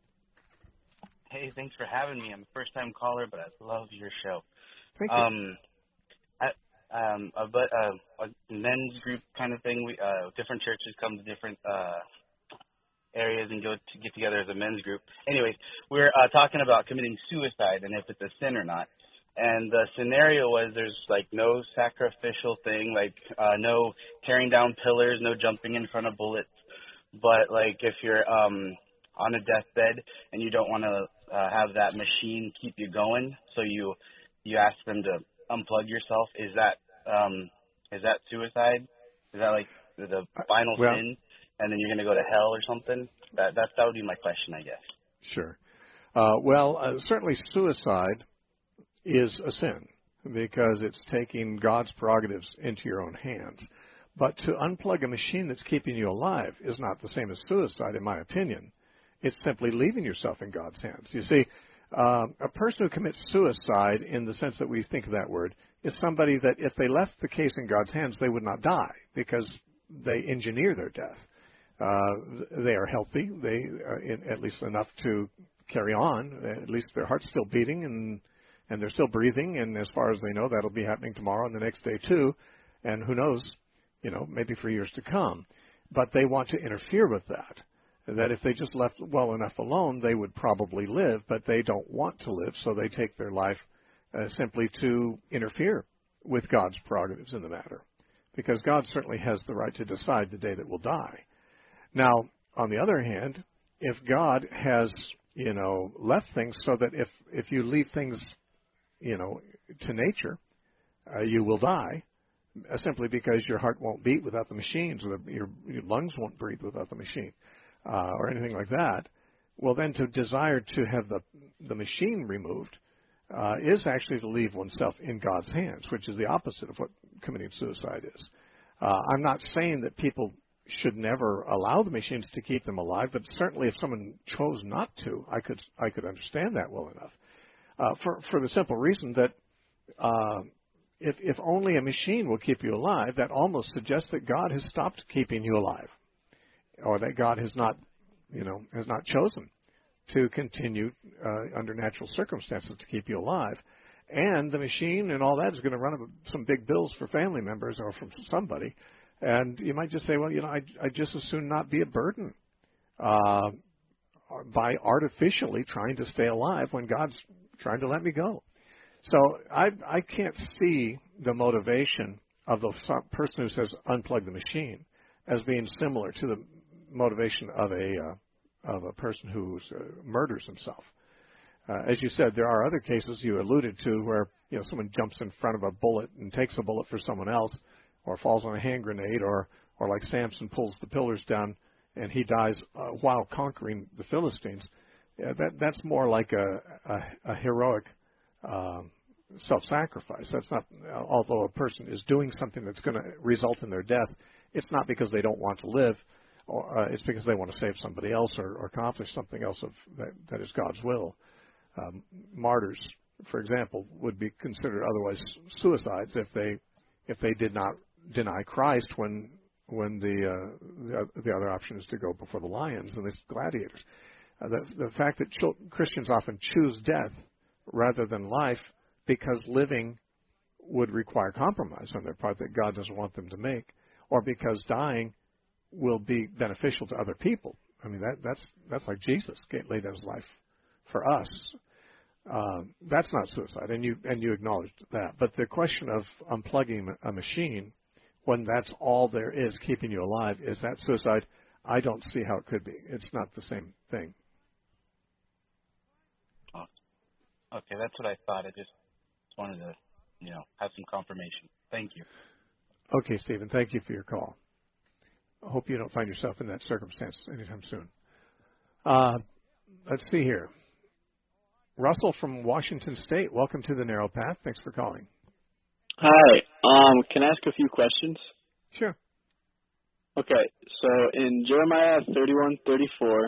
Hey, thanks for having me. I'm a first-time caller, but I love your show. Thank you. Um, I, um, a, but uh, a men's group kind of thing. We uh, different churches come to different uh, areas and go to get together as a men's group. Anyways, we're uh, talking about committing suicide and if it's a sin or not. And the scenario was there's, like, no sacrificial thing, like uh, no tearing down pillars, no jumping in front of bullets. But, like, if you're um, on a deathbed and you don't want to uh, have that machine keep you going, so you you ask them to unplug yourself, is that um, is that suicide? Is that, like, the, the final well, sin, and then you're going to go to hell or something? That, that, that would be my question, I guess. Sure. Uh, well, uh, certainly suicide is a sin because it's taking God's prerogatives into your own hands. But to unplug a machine that's keeping you alive is not the same as suicide, in my opinion. It's simply leaving yourself in God's hands. You see, uh, a person who commits suicide, in the sense that we think of that word, is somebody that if they left the case in God's hands, they would not die because they engineer their death. Uh, they are healthy, they are in, at least enough to carry on. At least their heart's still beating and and they're still breathing, and as far as they know, that'll be happening tomorrow and the next day too, and who knows, you know, maybe for years to come. But they want to interfere with that, that if they just left well enough alone, they would probably live, but they don't want to live, so they take their life uh, simply to interfere with God's prerogatives in the matter, because God certainly has the right to decide the day that we'll die. Now, on the other hand, if God has, you know, left things so that if, if you leave things, you know, to nature, uh, you will die uh, simply because your heart won't beat without the machines, or the, your, your lungs won't breathe without the machine, uh, or anything like that. Well, then to desire to have the the machine removed uh, is actually to leave oneself in God's hands, which is the opposite of what committing suicide is. Uh, I'm not saying that people should never allow the machines to keep them alive, but certainly if someone chose not to, I could I could understand that well enough. Uh, for, for the simple reason that uh, if, if only a machine will keep you alive, that almost suggests that God has stopped keeping you alive, or that God has not, you know, has not chosen to continue uh, under natural circumstances to keep you alive. And the machine and all that is going to run up some big bills for family members or from somebody. And you might just say, well, you know, I, I just as soon not be a burden uh, by artificially trying to stay alive when God's trying to let me go. So I I can't see the motivation of the person who says unplug the machine as being similar to the motivation of a uh, of a person who uh, murders himself. Uh, as you said, there are other cases you alluded to where, you know, someone jumps in front of a bullet and takes a bullet for someone else, or falls on a hand grenade, or or like Samson pulls the pillars down and he dies uh, while conquering the Philistines. Yeah, that that's more like a a, a heroic uh, self-sacrifice. That's not. Although a person is doing something that's going to result in their death, it's not because they don't want to live, or uh, it's because they want to save somebody else or, or accomplish something else of that, that is God's will. Um, martyrs, for example, would be considered otherwise suicides if they if they did not deny Christ when when the uh, the, the other option is to go before the lions and the gladiators. Uh, the, the fact that ch- Christians often choose death rather than life because living would require compromise on their part that God doesn't want them to make, or because dying will be beneficial to other people. I mean, that, that's that's like Jesus laid down his life for us. Uh, that's not suicide, and you and you acknowledged that. But the question of unplugging a machine when that's all there is keeping you alive, is that suicide? I don't see how it could be. It's not the same thing. Okay, that's what I thought. I just wanted to, you know, have some confirmation. Thank you. Okay, Stephen, thank you for your call. hope you don't find yourself in that circumstance anytime soon. Uh, let's see here. Russell from Washington State, welcome to the Narrow Path. Thanks for calling. Hi. Um, can I ask a few questions? Sure. Okay. So in Jeremiah thirty-one thirty-four,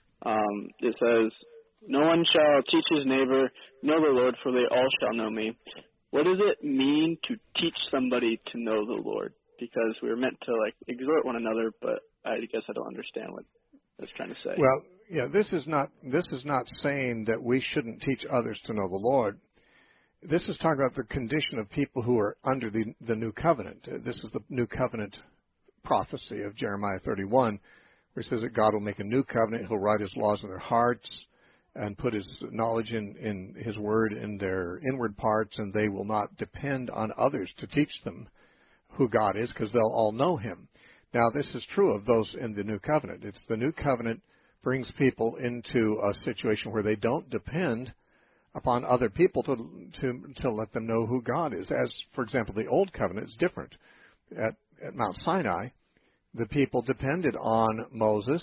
um, it says, "No one shall teach his neighbor, know the Lord, for they all shall know me." What does it mean to teach somebody to know the Lord? Because we were meant to like exhort one another, but I guess I don't understand what it's trying to say. Well, yeah, this is not this is not saying that we shouldn't teach others to know the Lord. This is talking about the condition of people who are under the the new covenant. This is the new covenant prophecy of Jeremiah thirty-one, where it says that God will make a new covenant. He'll write his laws in their hearts and put his knowledge in, in his word in their inward parts, and they will not depend on others to teach them who God is, because they'll all know him. Now, this is true of those in the new covenant. It's the new covenant brings people into a situation where they don't depend upon other people to to to let them know who God is. As, for example, the old covenant is different. At, at Mount Sinai, the people depended on Moses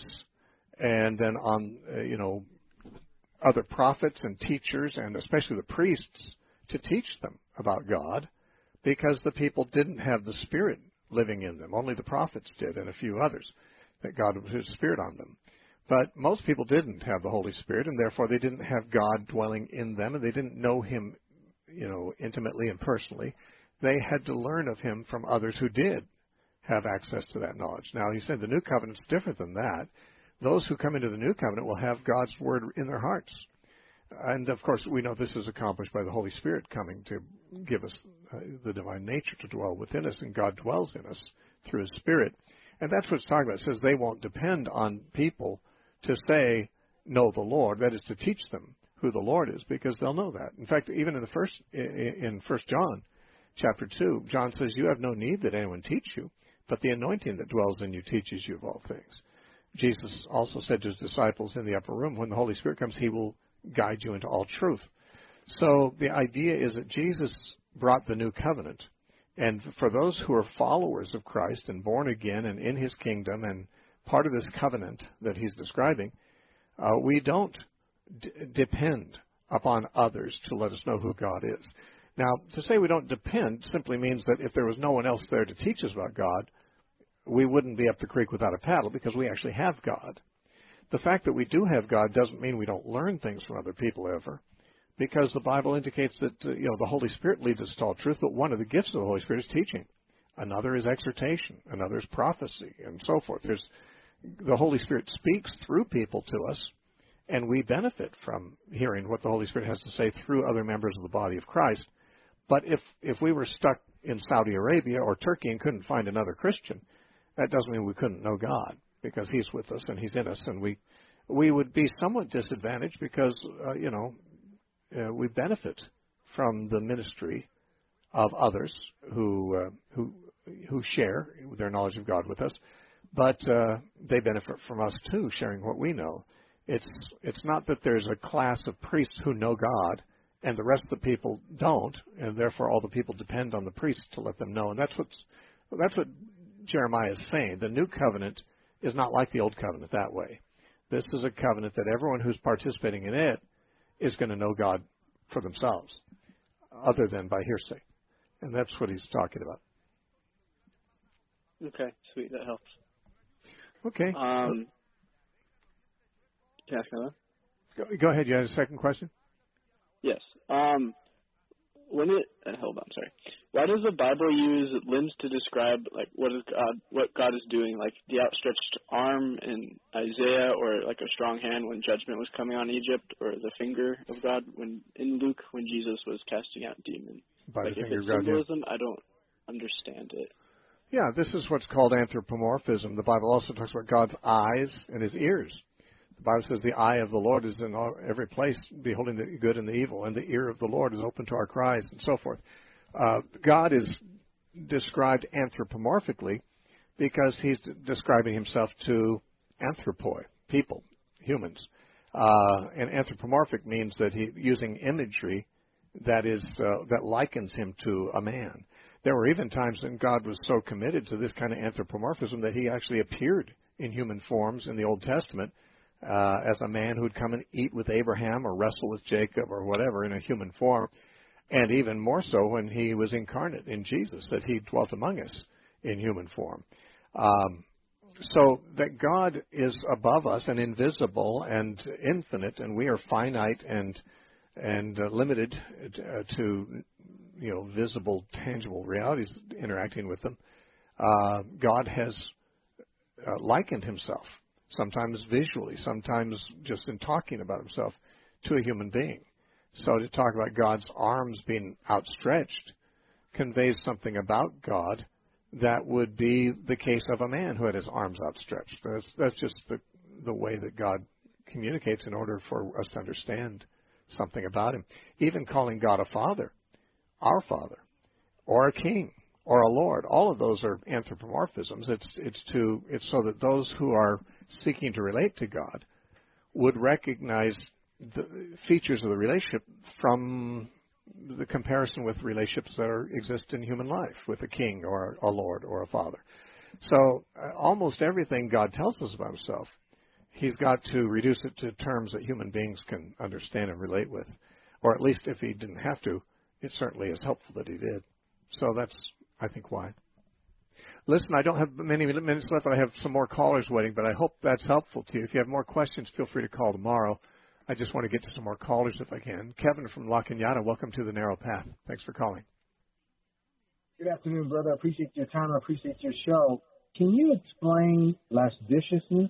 and then on, uh, you know, other prophets and teachers, and especially the priests, to teach them about God, because the people didn't have the Spirit living in them. Only the prophets did, and a few others, that God was his Spirit on them. But most people didn't have the Holy Spirit, and therefore they didn't have God dwelling in them, and they didn't know him, you know, intimately and personally. They had to learn of him from others who did have access to that knowledge. Now, he said the new covenant's different than that. Those who come into the new covenant will have God's word in their hearts. And, of course, we know this is accomplished by the Holy Spirit coming to give us uh, the divine nature to dwell within us, and God dwells in us through his Spirit. And that's what it's talking about. It says they won't depend on people to say, know the Lord, that is, to teach them who the Lord is, because they'll know that. In fact, even in the first, in First John chapter two, John says, you have no need that anyone teach you, but the anointing that dwells in you teaches you of all things. Jesus also said to his disciples in the upper room, when the Holy Spirit comes, he will guide you into all truth. So the idea is that Jesus brought the new covenant. And for those who are followers of Christ and born again and in his kingdom and part of this covenant that he's describing, uh, we don't d- depend upon others to let us know who God is. Now, to say we don't depend simply means that if there was no one else there to teach us about God, we wouldn't be up the creek without a paddle, because we actually have God. The fact that we do have God doesn't mean we don't learn things from other people ever, because the Bible indicates that uh, you know the Holy Spirit leads us to all truth, but one of the gifts of the Holy Spirit is teaching. Another is exhortation. Another is prophecy, and so forth. There's, the Holy Spirit speaks through people to us, and we benefit from hearing what the Holy Spirit has to say through other members of the body of Christ. But if, if we were stuck in Saudi Arabia or Turkey and couldn't find another Christian, that doesn't mean we couldn't know God, because he's with us and he's in us, and we we would be somewhat disadvantaged because, uh, you know, uh, we benefit from the ministry of others who uh, who who share their knowledge of God with us, but uh, they benefit from us too, sharing what we know. It's it's not that there's a class of priests who know God and the rest of the people don't, and therefore all the people depend on the priests to let them know. And that's what's that's what Jeremiah is saying. The new covenant is not like the old covenant that way. This is a covenant that everyone who's participating in it is going to know God for themselves, other than by hearsay. And that's what he's talking about. Okay, sweet. That helps. Okay. Um, can I ask another? Go, go ahead. You had a second question? Yes. Um, when it uh, hold on, sorry. Why does the Bible use limbs to describe like what is God, what God is doing, like the outstretched arm in Isaiah, or like a strong hand when judgment was coming on Egypt, or the finger of God when in Luke when Jesus was casting out demons? By like the if finger it's of God, symbolism, yeah. I don't understand it. Yeah, this is what's called anthropomorphism. The Bible also talks about God's eyes and his ears. The Bible says the eye of the Lord is in all, every place, beholding the good and the evil, and the ear of the Lord is open to our cries, and so forth. Uh, God is described anthropomorphically because he's describing himself to anthropoi, people, humans. Uh, and anthropomorphic means that he's using imagery that is uh, that likens him to a man. There were even times when God was so committed to this kind of anthropomorphism that he actually appeared in human forms in the Old Testament uh, as a man who would come and eat with Abraham or wrestle with Jacob or whatever in a human form. And even more so when he was incarnate in Jesus, that he dwelt among us in human form. Um, so that God is above us and invisible and infinite, and we are finite and and uh, limited uh, to, you know, visible, tangible realities, interacting with them. Uh, God has uh, likened himself, sometimes visually, sometimes just in talking about himself, to a human being. So to talk about God's arms being outstretched conveys something about God that would be the case of a man who had his arms outstretched. That's, that's just the, the way that God communicates in order for us to understand something about him. Even calling God a father, our Father, or a king, or a Lord, all of those are anthropomorphisms. It's, it's, to, it's so that those who are seeking to relate to God would recognize the features of the relationship from the comparison with relationships that are, exist in human life with a king or a lord or a father. So uh, almost everything God tells us about himself, he's got to reduce it to terms that human beings can understand and relate with. Or at least if he didn't have to, it certainly is helpful that he did. So that's, I think, why. Listen, I don't have many minutes left, but I have some more callers waiting, but I hope that's helpful to you. If you have more questions, feel free to call tomorrow. I just want to get to some more callers if I can. Kevin from La Cañada, welcome to the Narrow Path. Thanks for calling. Good afternoon, brother. I appreciate your time. I appreciate your show. Can you explain lasciviousness?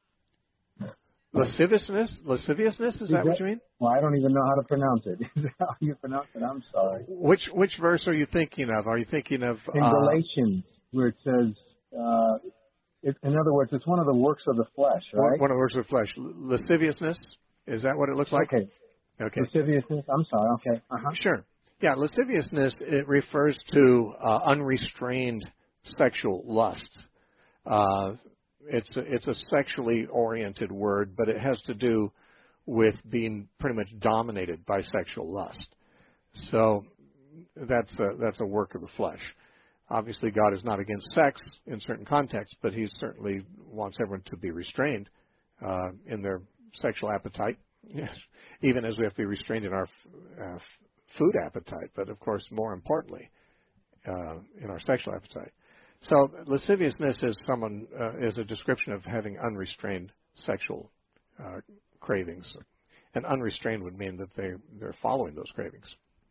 Lasciviousness? Lasciviousness? Is, is that, that what you mean? Well, I don't even know how to pronounce it. Is that how you pronounce it? I'm sorry. Which which verse are you thinking of? Are you thinking of... In uh, Galatians, where it says... Uh, it, in other words, it's one of the works of the flesh, right? One of the works of the flesh. Lasciviousness? Is that what it looks like? Okay. Okay. Lasciviousness. I'm sorry. Okay. Uh-huh. Sure. Yeah, lasciviousness, it refers to uh, unrestrained sexual lust. Uh, it's a, it's a sexually oriented word, but it has to do with being pretty much dominated by sexual lust. So that's a, that's a work of the flesh. Obviously, God is not against sex in certain contexts, but he certainly wants everyone to be restrained uh, in their sexual appetite, yes, even as we have to be restrained in our uh, food appetite, but of course, more importantly, uh, in our sexual appetite. So lasciviousness is someone uh, is a description of having unrestrained sexual uh, cravings, and unrestrained would mean that they they're following those cravings.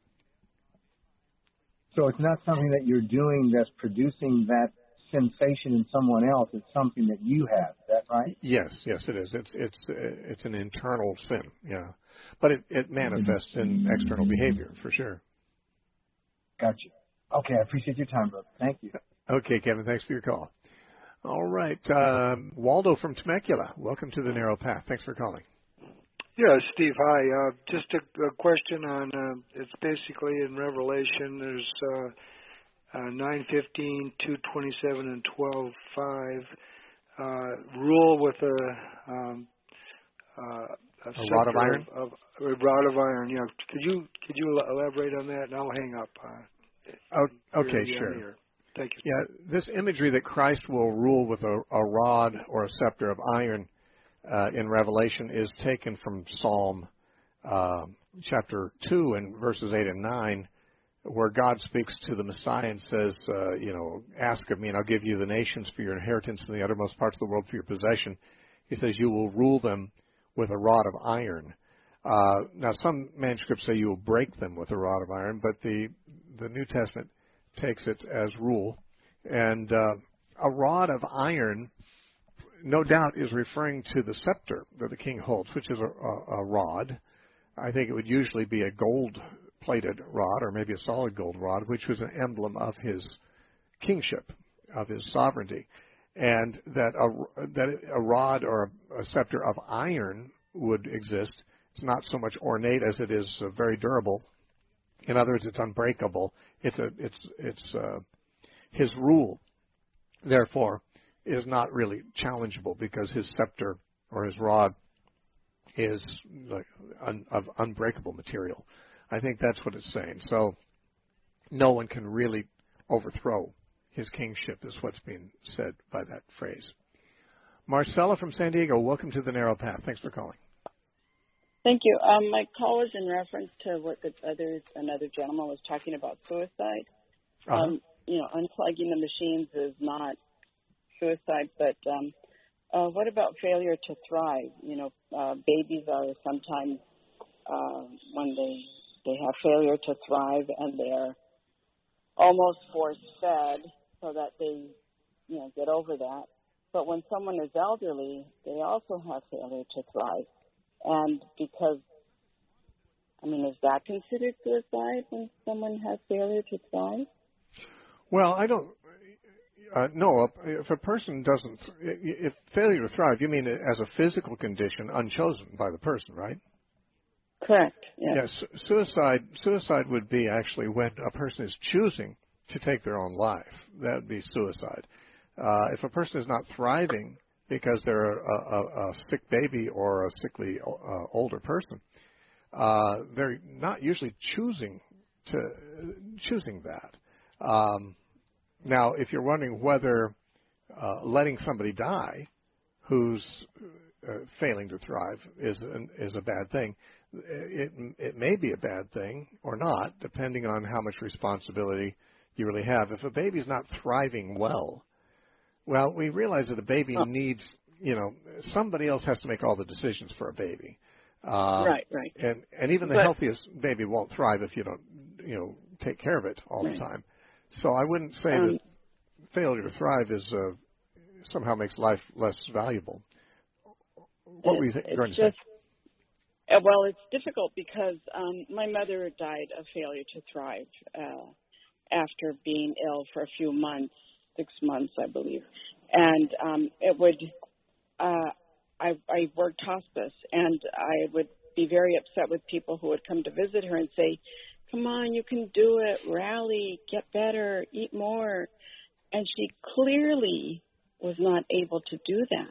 So it's not something that you're doing that's producing that sensation in someone else. It's something that you have. Is that right? Yes, yes, it is. It's it's it's an internal sin, yeah, but it, it manifests in external behavior for sure. Gotcha. Okay, I appreciate your time, brother. Thank you. Okay, Kevin, thanks for your call. All right, uh, Waldo from Temecula, welcome to the Narrow Path. Thanks for calling. Yeah, Steve, hi. Uh, just a, a question on, uh, it's basically in Revelation, there's uh, uh, nine fifteen, two twenty-seven, and twelve five. Uh, rule with a, um, uh, a, a rod of iron? Of, of, a rod of iron, yeah. Could you, could you elaborate on that? And I'll hang up. Uh, oh, okay, sure. Here. Thank you. Yeah, this imagery that Christ will rule with a, a rod or a scepter of iron Uh, in Revelation is taken from Psalm uh, chapter two and verses eight and nine, where God speaks to the Messiah and says, uh, you know, ask of me and I'll give you the nations for your inheritance and the uttermost parts of the world for your possession. He says, you will rule them with a rod of iron. Uh, now, some manuscripts say you will break them with a rod of iron, but the, the New Testament takes it as rule. And uh, a rod of iron, no doubt, is referring to the scepter that the king holds, which is a, a, a rod. I think it would usually be a gold-plated rod or maybe a solid gold rod, which was an emblem of his kingship, of his sovereignty. And that a, that a rod or a, a scepter of iron would exist. It's not so much ornate as it is uh, very durable. In other words, it's unbreakable. It's a, it's, it's uh, his rule, therefore, is not really challengeable because his scepter or his rod is like un, of unbreakable material. I think that's what it's saying. So no one can really overthrow his kingship, is what's being said by that phrase. Marcella from San Diego, welcome to the Narrow Path. Thanks for calling. Thank you. Um, my call was in reference to what the other another gentleman was talking about, suicide. Uh-huh. Um, you know, unplugging the machines is not suicide, but um, uh, what about failure to thrive? You know, uh, babies are sometimes uh, when they they have failure to thrive, and they're almost force-fed so that they, you know, get over that. But when someone is elderly, they also have failure to thrive. And because, I mean, is that considered suicide when someone has failure to thrive? Well, I don't, uh, no, if a person doesn't, if failure to thrive, you mean as a physical condition unchosen by the person, right? Correct. Yes. Yes. Suicide. Suicide would be actually when a person is choosing to take their own life. That would be suicide. Uh, if a person is not thriving because they're a, a, a sick baby or a sickly uh, older person, uh, they're not usually choosing to choosing that. Um, now, if you're wondering whether uh, letting somebody die who's uh, failing to thrive is an, is a bad thing. It, it may be a bad thing or not, depending on how much responsibility you really have. If a baby's not thriving well, well, we realize that a baby needs, you know, somebody else has to make all the decisions for a baby. Uh, right, right. And and even the but, healthiest baby won't thrive if you don't, you know, take care of it all right. the time. So I wouldn't say um, that failure to thrive is uh, somehow makes life less valuable. What it, were you th- going to just, say? Uh, well, it's difficult because um, my mother died of failure to thrive uh, after being ill for a few months, six months, I believe. And um, it would, uh, I, I worked hospice, and I would be very upset with people who would come to visit her and say, come on, you can do it, rally, get better, eat more. And she clearly was not able to do that.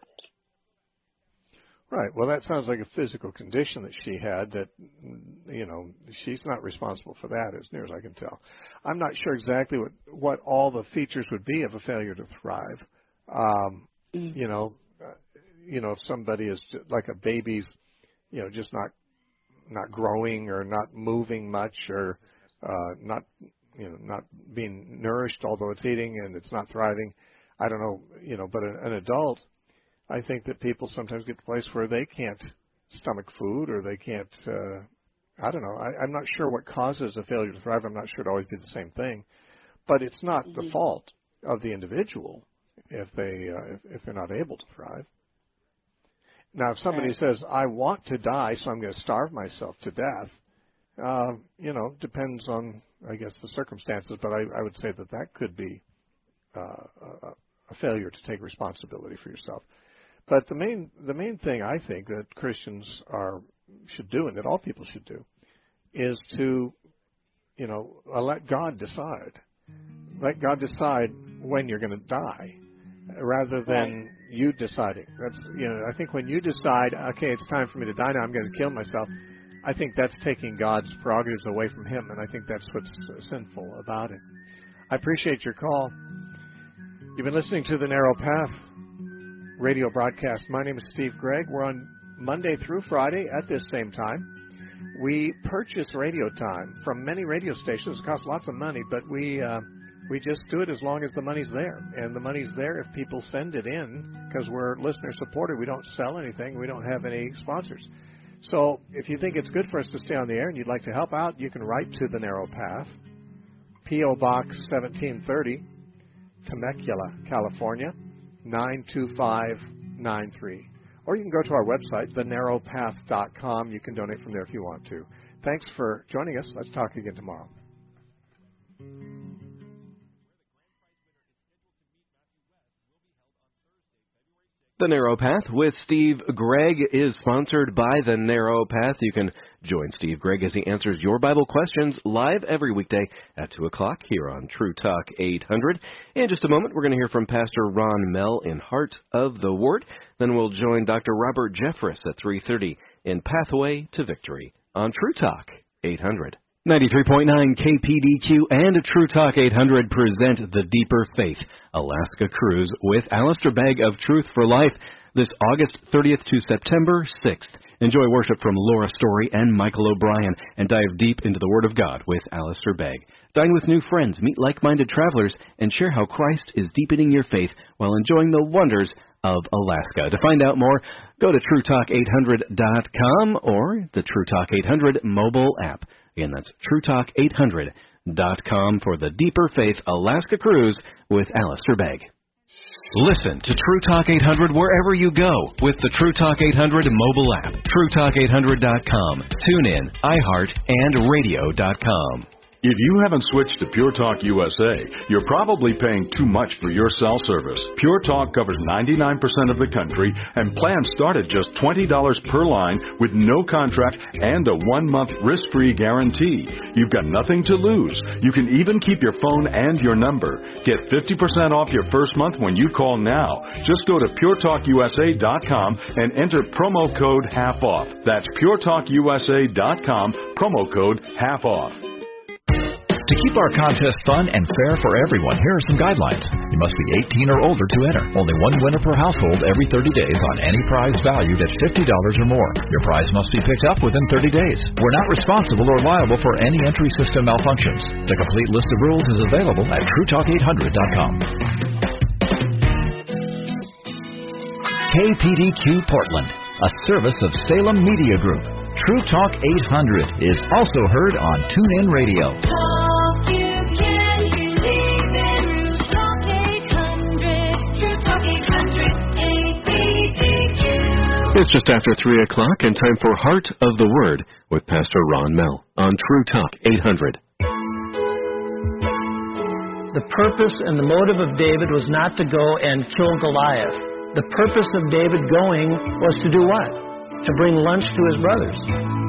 Right. Well, that sounds like a physical condition that she had that, you know, she's not responsible for that as near as I can tell. I'm not sure exactly what, what all the features would be of a failure to thrive. Um, mm-hmm. You know, uh, you know, if somebody is like a baby's, you know, just not not growing or not moving much or uh, not, you know, not being nourished, although it's eating and it's not thriving. I don't know, you know, but an, an adult, I think that people sometimes get to a place where they can't stomach food or they can't, uh, I don't know. I, I'm not sure what causes a failure to thrive. I'm not sure it'd always be the same thing. But it's not mm-hmm. the fault of the individual if, they, uh, if, if they're not able to thrive. Now, if somebody right. says, I want to die, so I'm going to starve myself to death, uh, you know, depends on, I guess, the circumstances. But I, I would say that that could be uh, a, a failure to take responsibility for yourself. But the main the main thing I think that Christians are should do and that all people should do is to, you know, let God decide. Let God decide when you're going to die, rather than right. you deciding. That's you know I think when you decide, okay, it's time for me to die now, I'm going to kill myself. I think that's taking God's prerogatives away from Him, and I think that's what's sinful about it. I appreciate your call. You've been listening to The Narrow Path radio broadcast. My name is Steve Gregg. We're on Monday through Friday at this same time. We purchase radio time from many radio stations. It costs lots of money, but we uh, we just do it as long as the money's there. And the money's there if people send it in because we're listener supported. We don't sell anything. We don't have any sponsors. So if you think it's good for us to stay on the air and you'd like to help out, you can write to The Narrow Path, P O Box seventeen thirty, Temecula, California, nine two five nine three. Or you can go to our website, the narrow path dot com. You can donate from there if you want to. Thanks for joining us. Let's talk again tomorrow. The Narrow Path with Steve Gregg is sponsored by The Narrow Path. You can join Steve Gregg as he answers your Bible questions live every weekday at two o'clock here on True Talk eight hundred. In just a moment, we're going to hear from Pastor Ron Mell in Heart of the Word. Then we'll join Doctor Robert Jeffress at three thirty in Pathway to Victory on True Talk eight hundred. ninety-three point nine K P D Q and True Talk eight hundred present the Deeper Faith Alaska Cruise with Alistair Begg of Truth for Life this August thirtieth to September sixth. Enjoy worship from Laura Story and Michael O'Brien and dive deep into the Word of God with Alistair Begg. Dine with new friends, meet like-minded travelers, and share how Christ is deepening your faith while enjoying the wonders of Alaska. To find out more, go to True Talk eight hundred dot com or the True Talk eight hundred mobile app. Again, that's True Talk eight hundred dot com for the Deeper Faith Alaska Cruise with Alistair Begg. Listen to True Talk eight hundred wherever you go with the True Talk eight hundred mobile app, True Talk eight hundred dot com, TuneIn, iHeart, and radio dot com. If you haven't switched to Pure Talk U S A, you're probably paying too much for your cell service. Pure Talk covers ninety-nine percent of the country, and plans start at just twenty dollars per line with no contract and a one-month risk-free guarantee. You've got nothing to lose. You can even keep your phone and your number. Get fifty percent off your first month when you call now. Just go to Pure Talk U S A dot com and enter promo code half off. That's Pure Talk U S A dot com, promo code half off. To keep our contest fun and fair for everyone, here are some guidelines. You must be eighteen or older to enter. Only one winner per household every thirty days on any prize valued at fifty dollars or more. Your prize must be picked up within thirty days. We're not responsible or liable for any entry system malfunctions. The complete list of rules is available at True Talk eight hundred dot com. K P D Q Portland, a service of Salem Media Group. True Talk eight hundred is also heard on TuneIn Radio. It's just after three o'clock and time for Heart of the Word with Pastor Ron Mell on True Talk eight hundred. The purpose and the motive of David was not to go and kill Goliath. The purpose of David going was to do what? To bring lunch to his brothers.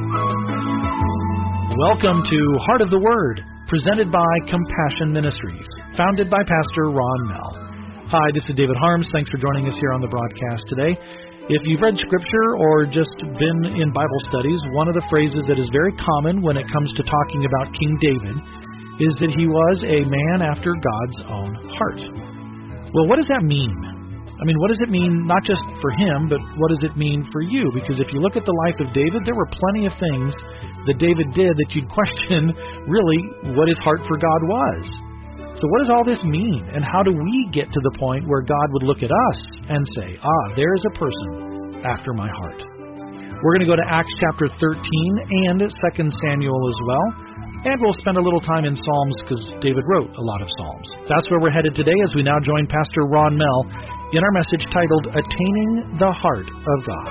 Welcome to Heart of the Word, presented by Compassion Ministries, founded by Pastor Ron Mell. Hi, this is David Harms. Thanks for joining us here on the broadcast today. If you've read Scripture or just been in Bible studies, one of the phrases that is very common when it comes to talking about King David is that he was a man after God's own heart. Well, what does that mean? I mean, what does it mean not just for him, but what does it mean for you? Because if you look at the life of David, there were plenty of things that David did that you'd question really what his heart for God was. So what does all this mean, and how do we get to the point where God would look at us and say, ah, there is a person after my heart? We're going to go to Acts chapter thirteen and Second Samuel as well, and we'll spend a little time in Psalms because David wrote a lot of Psalms. That's where we're headed today as we now join Pastor Ron Mell in our message titled, Attaining the Heart of God.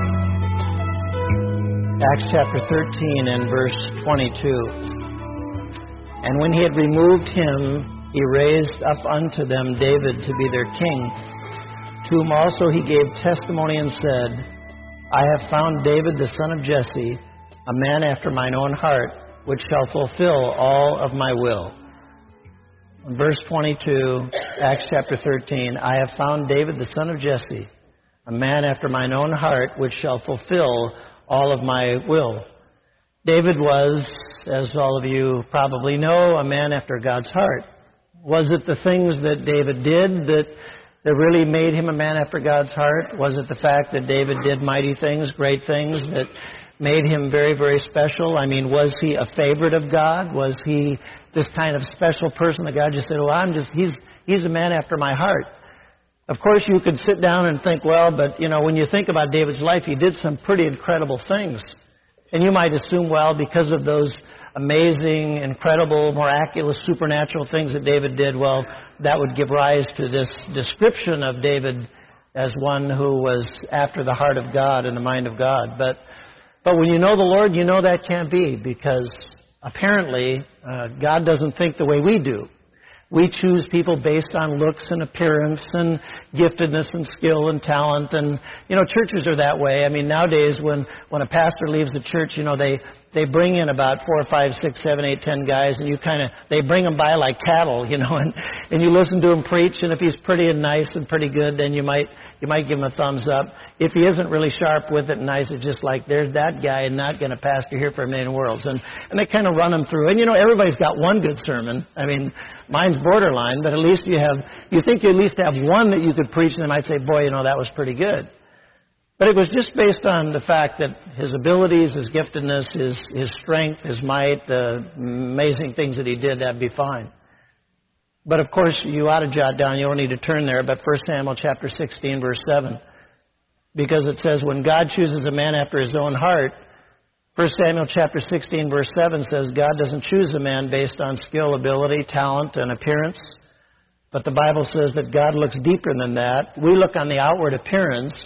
Acts chapter thirteen and verse twenty-two. And when he had removed him, he raised up unto them David to be their king, to whom also he gave testimony and said, I have found David the son of Jesse, a man after mine own heart, which shall fulfill all of my will. Verse twenty-two, Acts chapter thirteen, I have found David the son of Jesse, a man after mine own heart, which shall fulfill all of my will. David was, as all of you probably know, a man after God's heart. Was it the things that David did that, that really made him a man after God's heart? Was it the fact that David did mighty things, great things, that made him very, very special? I mean, was he a favorite of God? Was he this kind of special person that God just said, well, I'm just, he's, he's a man after my heart? Of course, you could sit down and think, well, but, you know, when you think about David's life, he did some pretty incredible things. And you might assume, well, because of those amazing, incredible, miraculous, supernatural things that David did, well, that would give rise to this description of David as one who was after the heart of God and the mind of God. But but when you know the Lord, you know that can't be, because apparently uh, God doesn't think the way we do. We choose people based on looks and appearance and giftedness and skill and talent. And, you know, churches are that way. I mean, nowadays when, when a pastor leaves a church, you know, they, they bring in about four, five, six, seven, eight, ten guys, and you kind of, they bring them by like cattle, you know, and, and you listen to him preach, and if he's pretty and nice and pretty good, then you might, you might give him a thumbs up. If he isn't really sharp with it and nice, it's just like, there's that guy and not going to pastor here for a million worlds. And, and they kind of run them through. And, you know, everybody's got one good sermon. I mean, mine's borderline, but at least you have, you think you at least have one that you could preach, and they might say, boy, you know, that was pretty good. But it was just based on the fact that his abilities, his giftedness, his, his strength, his might, the amazing things that he did, that'd be fine. But of course, you ought to jot down, you don't need to turn there, but First Samuel chapter sixteen, verse seven. Because it says, when God chooses a man after his own heart, First Samuel chapter sixteen, verse seven says, God doesn't choose a man based on skill, ability, talent, and appearance. But the Bible says that God looks deeper than that. We look on the outward appearance,